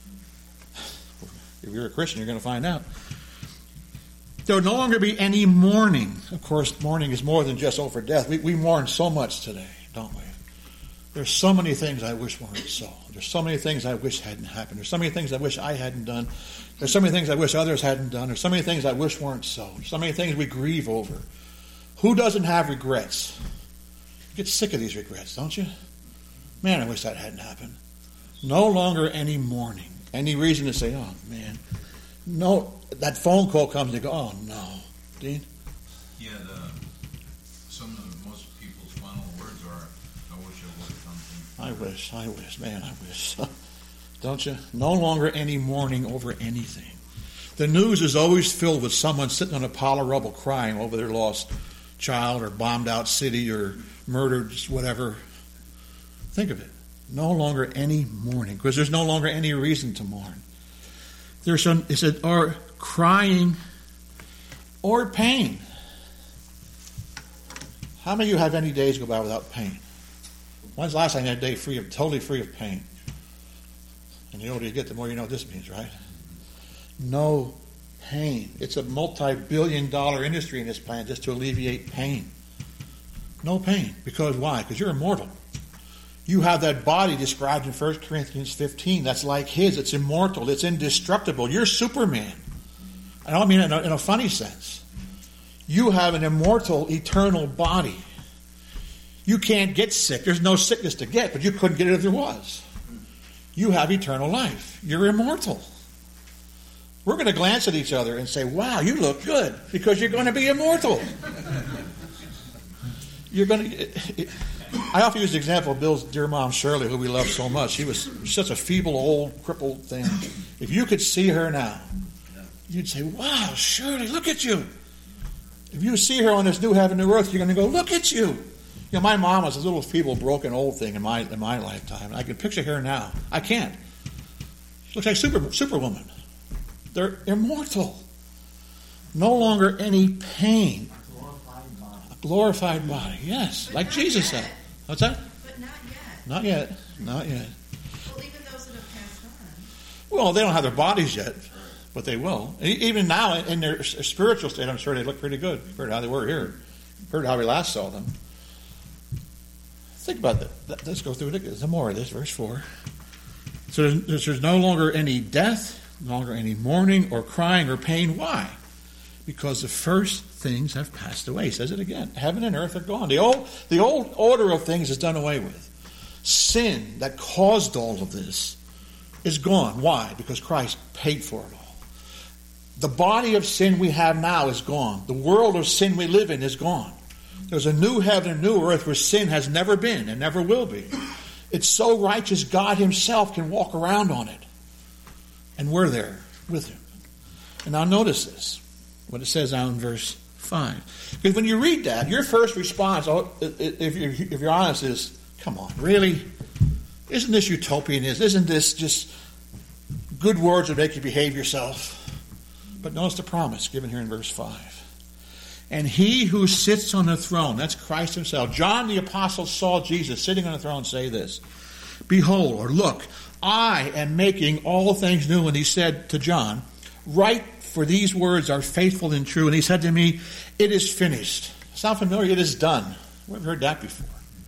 If you're a Christian, you're going to find out. There will no longer be any mourning. Of course, mourning is more than just over death. We mourn so much today, don't we? There's so many things I wish weren't so. There's so many things I wish hadn't happened. There's so many things I wish I hadn't done. There's so many things I wish others hadn't done. There's so many things I wish weren't so. There's so many things we grieve over. Who doesn't have regrets? You get sick of these regrets, don't you? Man, I wish that hadn't happened. No longer any mourning. Any reason to say, oh, man. No, that phone call comes and you go, oh, no. Dean? Yeah, some of most people's final words are, I wish I would have done things. I wish. Don't you? No longer any mourning over anything. The news is always filled with someone sitting on a pile of rubble crying over their lost child or bombed out city or murdered, whatever. Think of it. No longer any mourning, because there's no longer any reason to mourn. It said, or crying or pain. How many of you have any days go by without pain? When's the last time you had a day totally free of pain? And the older you get, the more you know what this means, right? No pain. It's a multi-billion-dollar industry in this planet just to alleviate pain. No pain. Because why? Because you're immortal. You have that body described in 1 Corinthians 15 that's like his. It's immortal. It's indestructible. You're Superman. I don't mean it in a funny sense. You have an immortal, eternal body. You can't get sick. There's no sickness to get, but you couldn't get it if there was. You have eternal life. You're immortal. We're going to glance at each other and say, wow, you look good, because you're going to be immortal. You're going to... I often use the example of Bill's dear mom, Shirley, who we love so much. She was such a feeble, old, crippled thing. If you could see her now, you'd say, wow, Shirley, look at you. If you see her on this new heaven, new earth, you're going to go, look at you. You know, my mom was a little feeble, broken, old thing in my lifetime. And I can picture her now. I can't. She looks like Superwoman. They're immortal. No longer any pain. A glorified body, yes, like Jesus said. What's that? But not yet. Not yet. Not yet. Well, even those that have passed on. Well, they don't have their bodies yet, but they will. Even now, in their spiritual state, I'm sure they look pretty good compared to how they were here. Compared to how we last saw them. Think about that. Let's go through it. Some more of this, verse 4. So there's no longer any death, no longer any mourning or crying or pain. Why? Because the first things have passed away. He says it again. Heaven and earth are gone. The old order of things is done away with. Sin that caused all of this is gone. Why? Because Christ paid for it all. The body of sin we have now is gone. The world of sin we live in is gone. There's a new heaven and new earth where sin has never been and never will be. It's so righteous God himself can walk around on it. And we're there with him. And now notice this. What it says now in verse 5. Because when you read that, your first response, if you're honest, is, come on, really? Isn't this utopian? Isn't this just good words that make you behave yourself? But notice the promise given here in verse 5. And he who sits on the throne, that's Christ himself. John the Apostle saw Jesus sitting on the throne say this, behold, or look, I am making all things new. And he said to John, write, for these words are faithful and true. And he said to me, it is finished. Sound familiar? It is done. We've heard that before.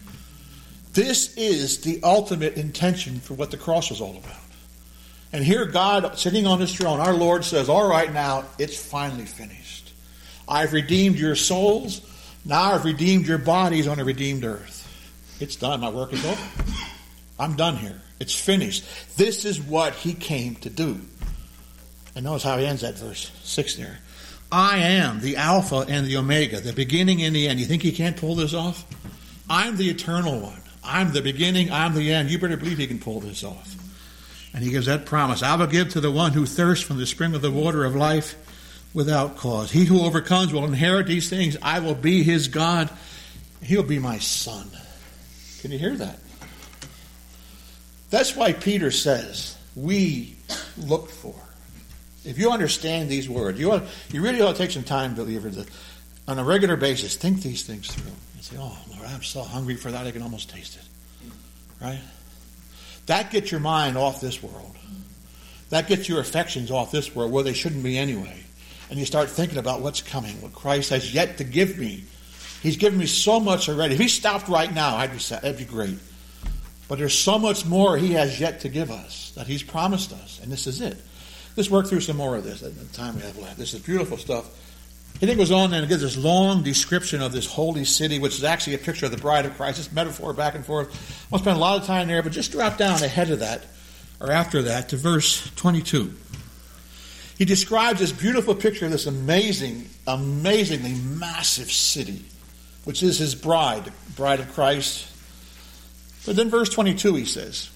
This is the ultimate intention for what the cross was all about. And here God, sitting on his throne, our Lord says, all right, now, it's finally finished. I've redeemed your souls. Now I've redeemed your bodies on a redeemed earth. It's done. My work is over. I'm done here. It's finished. This is what he came to do. And notice how he ends that verse 6 there. I am the Alpha and the Omega, the beginning and the end. You think he can't pull this off? I'm the eternal one. I'm the beginning, I'm the end. You better believe he can pull this off. And he gives that promise. I will give to the one who thirsts from the spring of the water of life without cause. He who overcomes will inherit these things. I will be his God. He'll be my son. Can you hear that? That's why Peter says, we look for. If you understand these words, you really ought to take some time, believer, to, on a regular basis, think these things through. And say, oh, Lord, I'm so hungry for that, I can almost taste it. Right? That gets your mind off this world. That gets your affections off this world, where they shouldn't be anyway. And you start thinking about what's coming, what Christ has yet to give me. He's given me so much already. If he stopped right now, that'd be great. But there's so much more he has yet to give us that he's promised us. And this is it. Let's work through some more of this at the time we have left. This is beautiful stuff. He then goes on and gives this long description of this holy city, which is actually a picture of the bride of Christ. This metaphor back and forth. I won't spend a lot of time there, but just drop down ahead of that, or after that, to verse 22. He describes this beautiful picture of this amazingly massive city, which is his bride, the bride of Christ. But then verse 22 he says,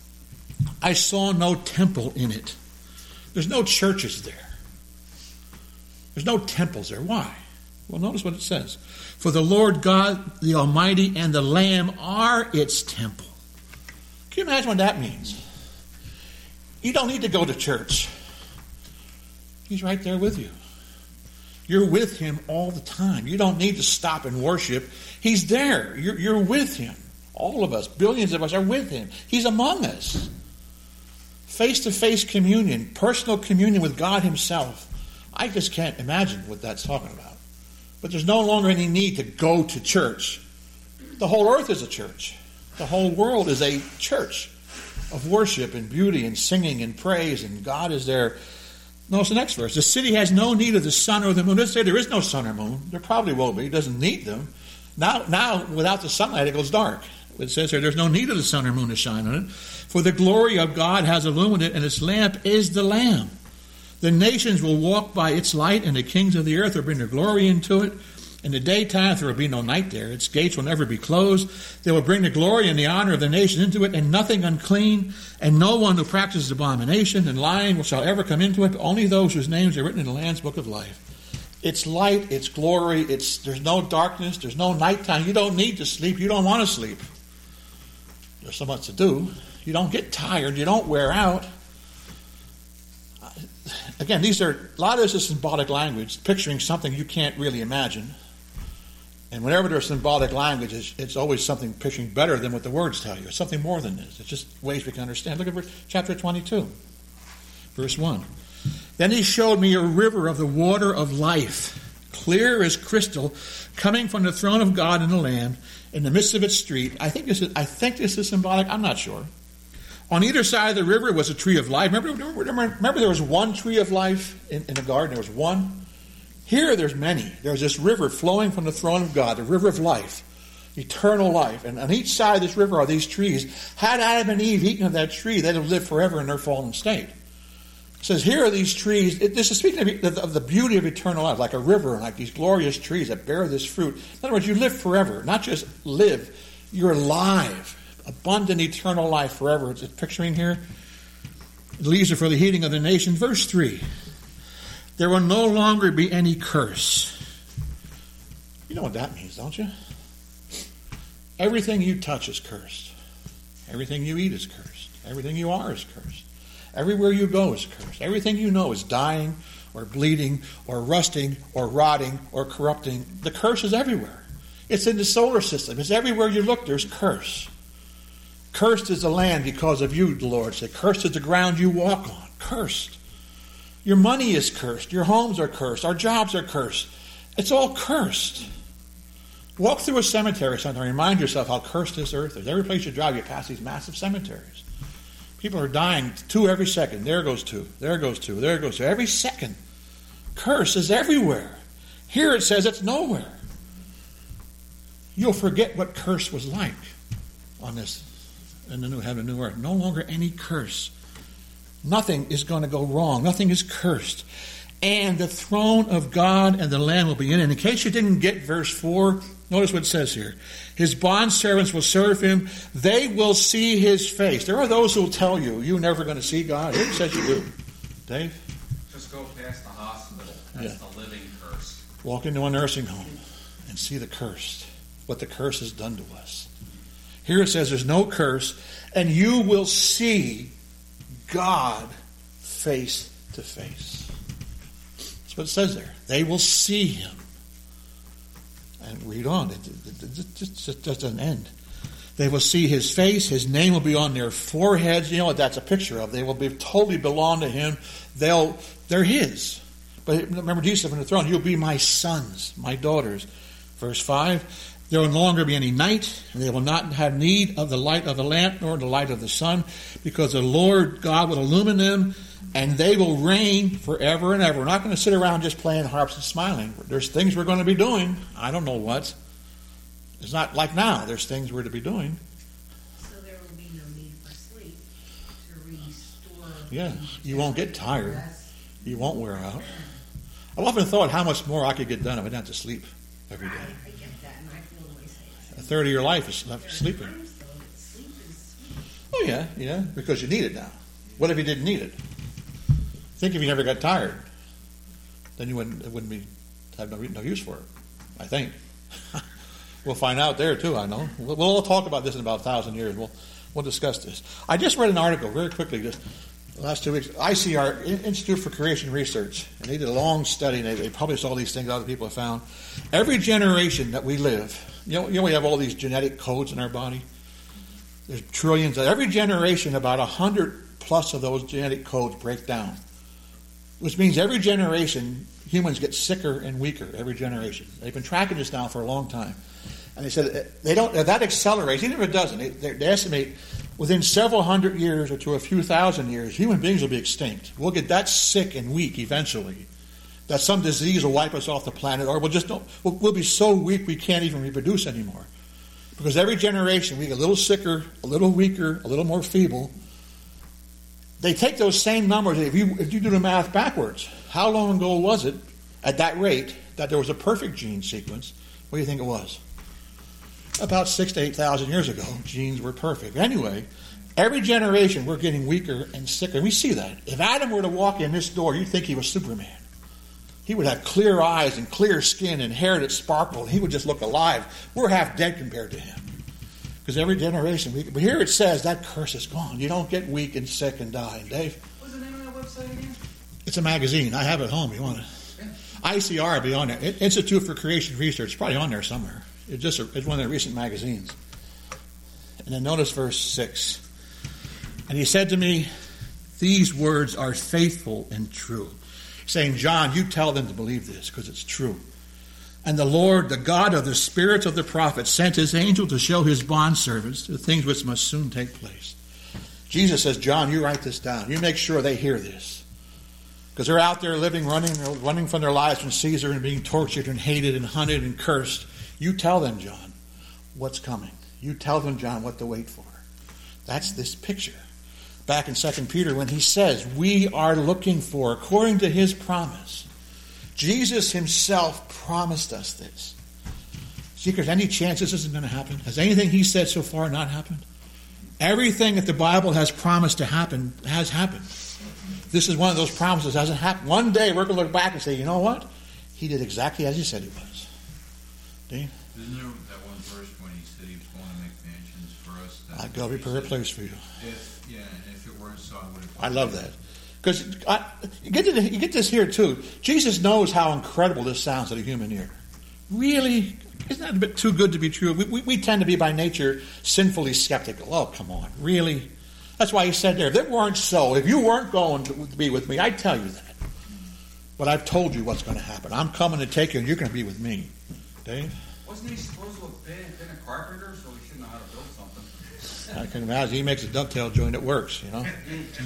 I saw no temple in it. There's no churches there. There's no temples there. Why? Well, notice what it says. For the Lord God, the Almighty, and the Lamb are its temple. Can you imagine what that means? You don't need to go to church. He's right there with you. You're with him all the time. You don't need to stop and worship. He's there. You're with him. All of us, billions of us, are with him. He's among us. Face-to-face communion, personal communion with God himself. I just can't imagine what that's talking about. But there's no longer any need to go to church. The whole earth is a church. The whole world is a church of worship and beauty and singing and praise, and God is there. Notice the next verse. The city has no need of the sun or the moon. It doesn't say there is no sun or moon. There probably will be. It doesn't need them. Now, without the sunlight, it goes dark. It says here, there's no need of the sun or moon to shine on it. For the glory of God has illuminated it, and its lamp is the Lamb. The nations will walk by its light, and the kings of the earth will bring their glory into it. In the daytime there will be no night there. Its gates will never be closed. They will bring the glory and the honor of the nations into it, and nothing unclean, and no one who practices abomination and lying shall ever come into it, but only those whose names are written in the Lamb's book of life. It's light, it's glory, there's no darkness, there's no nighttime. You don't need to sleep, you don't want to sleep. There's so much to do. You don't get tired, you don't wear out. Again, a lot of this is symbolic language, picturing something you can't really imagine. And whenever there's symbolic language, it's always something picturing better than what the words tell you. It's something more than this. It's just ways we can understand. Look at chapter 22, verse 1. Then he showed me a river of the water of life, clear as crystal, coming from the throne of God and the Lamb, in the midst of its street. I think this is symbolic. I'm not sure. On either side of the river was a tree of life. Remember there was one tree of life in the garden? There was one. Here there's many. There's this river flowing from the throne of God, the river of life, eternal life. And on each side of this river are these trees. Had Adam and Eve eaten of that tree, they'd have lived forever in their fallen state. It says here are these trees. This is speaking of the beauty of eternal life, like a river, like these glorious trees that bear this fruit. In other words, you live forever, not just live. You're alive. Abundant eternal life forever. It's picturing here. The leaves are for the heating of the nation. Verse 3. There will no longer be any curse. You know what that means, don't you? Everything you touch is cursed. Everything you eat is cursed. Everything you are is cursed. Everywhere you go is cursed. Everything you know is dying or bleeding or rusting or rotting or corrupting. The curse is everywhere. It's in the solar system. It's everywhere you look, there's curse. Cursed is the land because of you, the Lord said. Cursed is the ground you walk on. Cursed. Your money is cursed. Your homes are cursed. Our jobs are cursed. It's all cursed. Walk through a cemetery sometime. Remind yourself how cursed this earth is. Every place you drive, you pass these massive cemeteries. People are dying 2 every second. There goes 2. There goes 2. There goes 2. Every second. Curse is everywhere. Here it says it's nowhere. You'll forget what curse was like on this, in the new heaven and new earth. No longer any curse. Nothing is going to go wrong. Nothing is cursed. And the throne of God and the Lamb will be in it. In case you didn't get verse 4, notice what it says here. His bondservants will serve him. They will see his face. There are those who will tell you, you're never going to see God. It says you do. Dave? Just go past the hospital. That's the living curse. Walk into a nursing home and see the curse. What the curse has done to us. Here it says there's no curse. And you will see God face to face. That's what it says there. They will see him. And read on. It just doesn't end. They will see his face. His name will be on their foreheads. You know what that's a picture of. They will be totally belong to him. They're his. But remember Jesus said from the throne, you'll be my sons, my daughters. Verse 5. There will no longer be any night, and they will not have need of the light of the lamp nor the light of the sun, because the Lord God will illumine them, and they will reign forever and ever. We're not going to sit around just playing harps and smiling. There's things we're going to be doing. I don't know what. It's not like now. There's things we're to be doing. So there will be no need for sleep to restore. Yeah, you won't get tired. You won't wear out. I've often thought how much more I could get done if I didn't have to sleep every day. I get that, and I feel the same. A third of your life is left sleeping. There are times, though, that sleep is sweet. Oh, yeah, because you need it now. What if you didn't need it? Think if you never got tired, then it wouldn't have no use for it, I think. We'll find out there, too, I know. We'll all talk about this in about 1,000 years. We'll discuss this. I just read an article very quickly, just the last 2 weeks. ICR, Institute for Creation Research, and they did a long study, and they published all these things other people have found. Every generation that we live, you know we have all these genetic codes in our body? There's trillions. Every generation, about 100 plus of those genetic codes break down. Which means every generation, humans get sicker and weaker every generation. They've been tracking this now for a long time. And they said that accelerates, even if it doesn't. They estimate within several hundred years or to a few thousand years, human beings will be extinct. We'll get that sick and weak eventually that some disease will wipe us off the planet, or we'll be so weak we can't even reproduce anymore. Because every generation we get a little sicker, a little weaker, a little more feeble. They take those same numbers. If you do the math backwards, how long ago was it, at that rate, that there was a perfect gene sequence? What do you think it was? About 6,000 to 8,000 years ago, genes were perfect. Anyway, every generation we're getting weaker and sicker. We see that. If Adam were to walk in this door, you'd think he was Superman. He would have clear eyes and clear skin and hair that sparkled. He would just look alive. We're half dead compared to him. Because every generation, but here it says that curse is gone. You don't get weak and sick and die. And Dave? What's the name of that website again? It's a magazine. I have it at home. You want it? Yeah. ICR will be on there. Institute for Creation Research. It's probably on there somewhere. It's one of their recent magazines. And then notice verse 6. And he said to me, these words are faithful and true. Saying, John, you tell them to believe this because it's true. And the Lord, the God of the spirits of the prophets, sent his angel to show his bondservants the things which must soon take place. Jesus says, John, you write this down. You make sure they hear this. Because they're out there running from their lives from Caesar and being tortured and hated and hunted and cursed. You tell them, John, what's coming. You tell them, John, what to wait for. That's this picture. Back in 2 Peter when he says, we are looking for, according to his promise. Jesus himself promised us this. See, if there's any chance this isn't going to happen? Has anything he said so far not happened? Everything that the Bible has promised to happen has happened. This is one of those promises that hasn't happened. One day we're going to look back and say, you know what? He did exactly as he said he was. Dean? Isn't there that one verse when he said he was going to make mansions for us? I'd go prepare a place for you. If it weren't so, I would have... I love that. Because you get this here too. Jesus knows how incredible this sounds to the human ear. Really? Isn't that a bit too good to be true? We tend to be by nature sinfully skeptical. Oh, come on. Really? That's why he said there, if it weren't so, if you weren't going to be with me, I'd tell you that. But I've told you what's going to happen. I'm coming to take you and you're going to be with me. Dave? Wasn't he supposed to have been a carpenter, so he should know how to build something? I can imagine. He makes a dovetail joint that works, you know.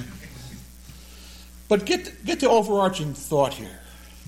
But get the overarching thought here.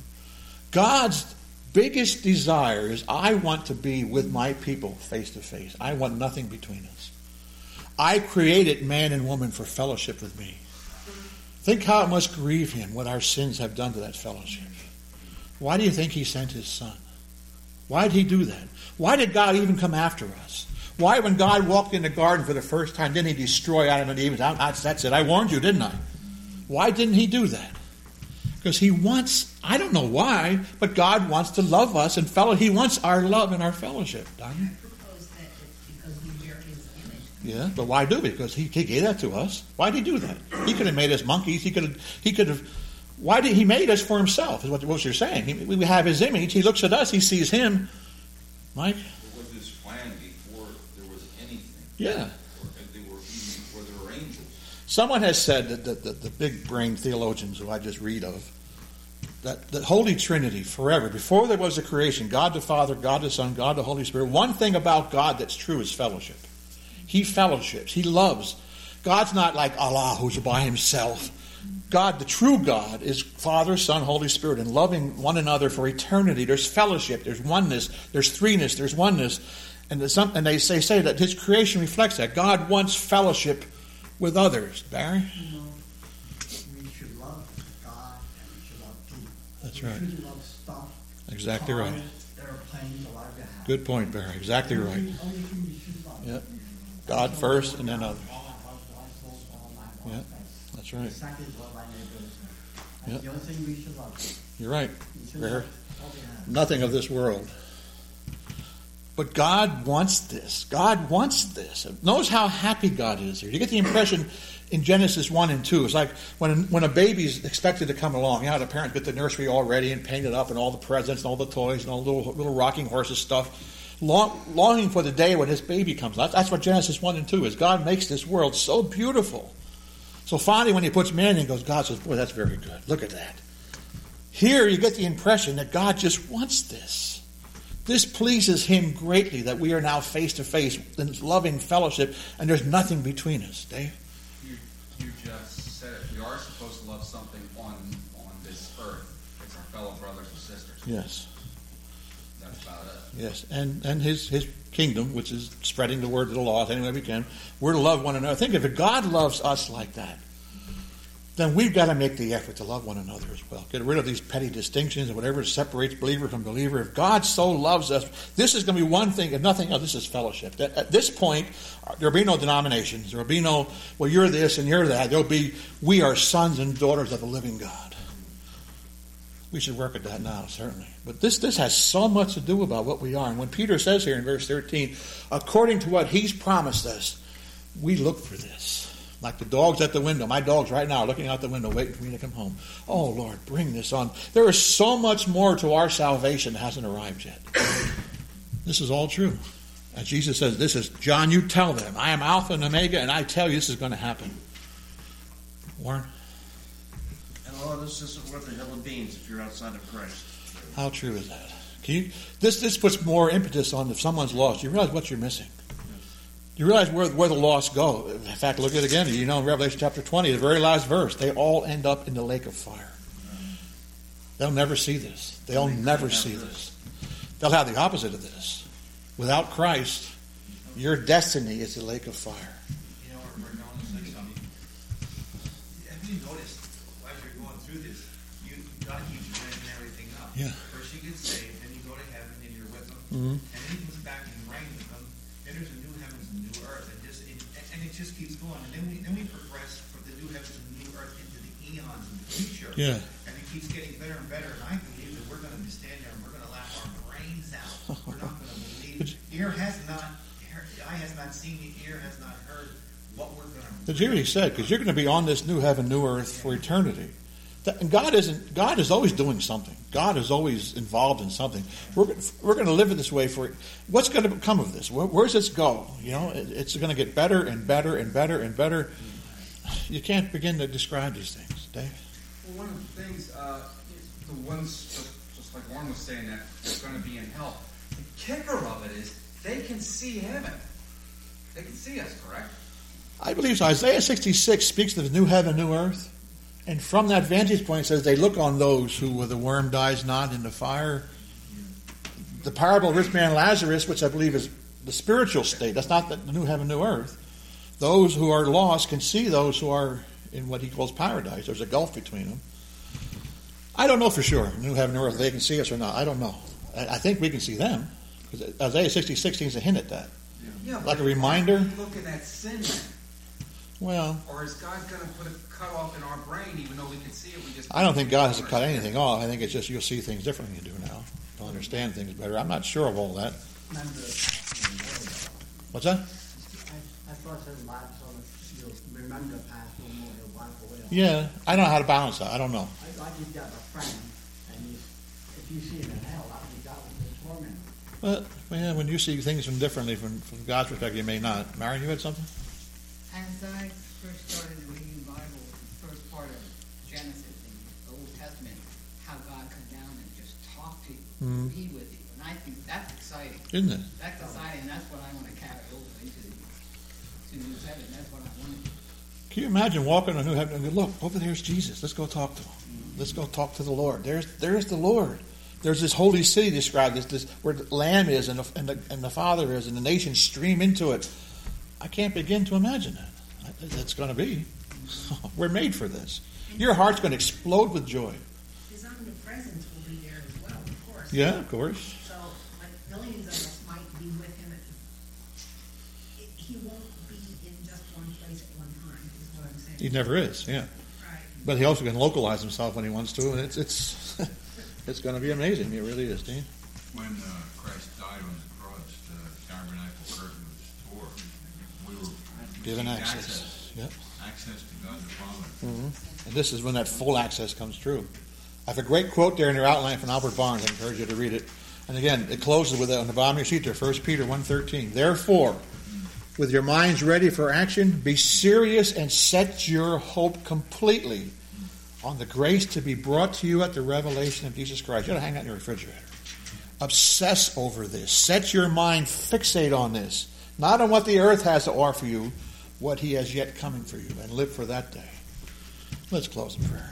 God's biggest desire is, I want to be with my people face to face. I want nothing between us. I created man and woman for fellowship with me. Think how it must grieve him what our sins have done to that fellowship. Why do you think he sent his son? Why did he do that? Why did God even come after us? Why, when God walked in the garden for the first time, didn't he destroy Adam and Eve? That's it. I warned you, didn't I? Why didn't he do that? Because he wants, I don't know why, but God wants to love us and he wants our love and our fellowship. Donnie? I propose that it's because we bear his image. Yeah, but why do? Because he gave that to us. Why did he do that? He could have made us monkeys. He could have. Why did he made us for himself? Is what you're saying. We have his image. He looks at us. He sees him. Mike? It was his plan before there was anything. Yeah. Before there were angels. Someone has said that the big brain theologians who I just read of, that the Holy Trinity forever, before there was a creation, God the Father, God the Son, God the Holy Spirit, one thing about God that's true is fellowship. He fellowships. He loves. God's not like Allah who's by himself. God, the true God, is Father, Son, Holy Spirit, and loving one another for eternity. There's fellowship, there's oneness, there's threeness, there's oneness. And they say that his creation reflects that. God wants fellowship with others. Barry? No, we should love God and we should love people. That's right. We shouldn't love stuff. Exactly right. Airplanes, a lot of that. Good point, Barry. Exactly right. Only thing we should love. Yep. God first and then others. Yep. That's right. Second is love thy neighbor as thyself. That's Yep. the only thing we should love. You're right, We should Barry. love all we have. Nothing of this world. But God wants this. God wants this. Notice how happy God is here. You get the impression in Genesis 1 and 2. It's like when a baby's expected to come along. You know, the parents get the nursery all ready and painted up and all the presents and all the toys and all the little rocking horses stuff. Longing for the day when his baby comes. That's what Genesis 1 and 2 is. God makes this world so beautiful. So finally when he puts man in, God says, boy, that's very good. Look at that. Here you get the impression that God just wants this. This pleases him greatly that we are now face to face in loving fellowship and there's nothing between us. Dave? You just said it. We are supposed to love something on this earth. It's our fellow brothers and sisters. Yes. That's about it. Yes. And his kingdom, which is spreading the word to the lost any way we can. We're to love one another. Think if God loves us like that, then we've got to make the effort to love one another as well. Get rid of these petty distinctions and whatever separates believer from believer. If God so loves us, this is going to be one thing, if nothing else, this is fellowship. At this point, there will be no denominations. There will be no, well, you're this and you're that. There will be, we are sons and daughters of the living God. We should work at that now, certainly. But this has so much to do about what we are. And when Peter says here in verse 13, according to what he's promised us, we look for this. Like the dogs at the window. My dog's right now looking out the window waiting for me to come home. Oh, Lord, bring this on. There is so much more to our salvation that hasn't arrived yet. This is all true. As Jesus says, this is, John, you tell them, I am Alpha and Omega, and I tell you this is going to happen. Warren? And all of this isn't worth a hill of beans if you're outside of Christ. How true is that? This puts more impetus on if someone's lost. You realize what you're missing. You realize where the lost go. In fact, look at it again. You know in Revelation chapter 20, the very last verse, they all end up in the lake of fire. They'll never see this. They'll never see this. They'll have the opposite of this. Without Christ, your destiny is the lake of fire. You know, we're going to say something. Have you noticed, as you're going through this, God keeps bringing everything up. Yeah. First you get saved, then you go to heaven, and you're with them. Mm-hmm. And then he comes back and reigns with them. Then there's a new heavens and new earth. And it just keeps going. And then we progress from the new heavens and new earth into the eons in the future. Yeah. And it keeps getting better and better. And I believe that we're going to stand there and we're going to laugh our brains out. We're not going to believe. Eye has not seen, the ear has not heard what we're going to... Did you hear what he said? Because you're going to be on this new heaven, new earth for eternity. And God is always doing something. God is always involved in something. We're going to live it this way for what's going to come of this? Where's this go? You know, it's going to get better and better and better and better. You can't begin to describe these things, Dave. Well, one of the things, the ones, just like Warren was saying, that are going to be in hell, the kicker of it is they can see heaven. They can see us, correct? I believe so. Isaiah 66 speaks of the new heaven, new earth. And from that vantage point, it says they look on those who, where the worm dies not in the fire. The parable of rich man Lazarus, which I believe is the spiritual state. That's not the new heaven, new earth. Those who are lost can see those who are in what he calls paradise. There's a gulf between them. I don't know for sure, new heaven, new earth, they can see us or not. I don't know. I think we can see them. Because Isaiah 66 seems to hint at that. Yeah, like a reminder. Looking at sin then. Well, or is God going to put a cut off in our brain, even though we can see it? I don't think God has to cut anything off. I think it's just you'll see things differently than you do now. You'll understand things better. I'm not sure of all that. What's that? I thought that you'll remember the past no more, you'll wipe away. Yeah, I don't know how to balance that. I don't know. Like you've got a friend, and if you see him in hell, you got the torment. But yeah, when you see things differently from God's perspective, you may not. Marion, you had something? As I first started reading the Bible, the first part of Genesis in the Old Testament, how God comes down and just talk to you, be with you. And I think that's exciting. Isn't it? That's exciting, and that's what I want to carry over into New Heaven. That's what I want to do. Can you imagine walking on New Heaven and go, look, over there's Jesus. Let's go talk to him. Let's go talk to the Lord. There's the Lord. There's this holy city described, this where the Lamb is and the Father is, and the nations stream into it. I can't begin to imagine that. It's going to be. We're made for this. Your heart's going to explode with joy. His omnipresence will be there as well, of course. Yeah, of course. So, like millions of us might be with him. He won't be in just one place at one time, is what I'm saying. He never is, yeah. Right. But he also can localize himself when he wants to, and it's it's going to be amazing. It really is, Dean. When Christ died on the cross, the tabernacle curtain was torn. We were given access. Yep. Access to God the Father. Mm-hmm. And this is when that full access comes true. I have a great quote there in your outline from Albert Barnes. I encourage you to read it. And again, it closes with it on the bottom of your sheet there, 1 Peter 1:13. Therefore, with your minds ready for action, be serious and set your hope completely on the grace to be brought to you at the revelation of Jesus Christ. You ought to hang that in your refrigerator. Obsess over this. Set your mind, fixate on this. Not on what the earth has to offer you, what he has yet coming for you, and live for that day. Let's close in prayer.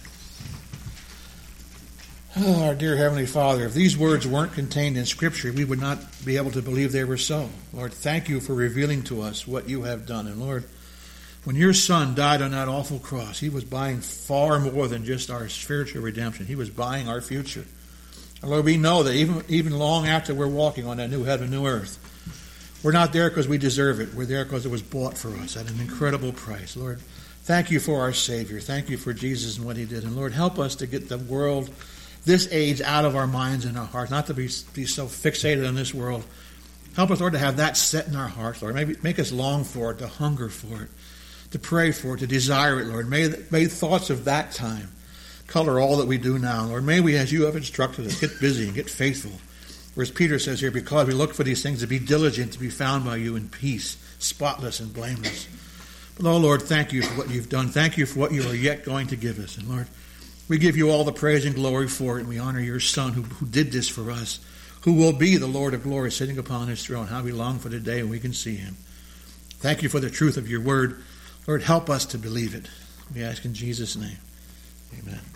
Oh, our dear Heavenly Father, if these words weren't contained in Scripture, we would not be able to believe they were so. Lord, thank you for revealing to us what you have done. And Lord, when your Son died on that awful cross, he was buying far more than just our spiritual redemption. He was buying our future. And Lord, we know that even long after we're walking on that new heaven, new earth, we're not there because we deserve it. We're there because it was bought for us at an incredible price. Lord, thank you for our Savior. Thank you for Jesus and what he did. And Lord, help us to get the world, this age, out of our minds and our hearts, not to be so fixated on this world. Help us, Lord, to have that set in our hearts, Lord. Maybe make us long for it, to hunger for it, to pray for it, to desire it, Lord. May thoughts of that time color all that we do now, Lord. May we, as you have instructed us, get busy and get faithful. Whereas Peter says here, because we look for these things, to be diligent, to be found by you in peace, spotless and blameless. But, oh, Lord, thank you for what you've done. Thank you for what you are yet going to give us. And, Lord, we give you all the praise and glory for it, and we honor your Son who did this for us, who will be the Lord of glory sitting upon his throne. How we long for the day when we can see him. Thank you for the truth of your word. Lord, help us to believe it. We ask in Jesus' name. Amen.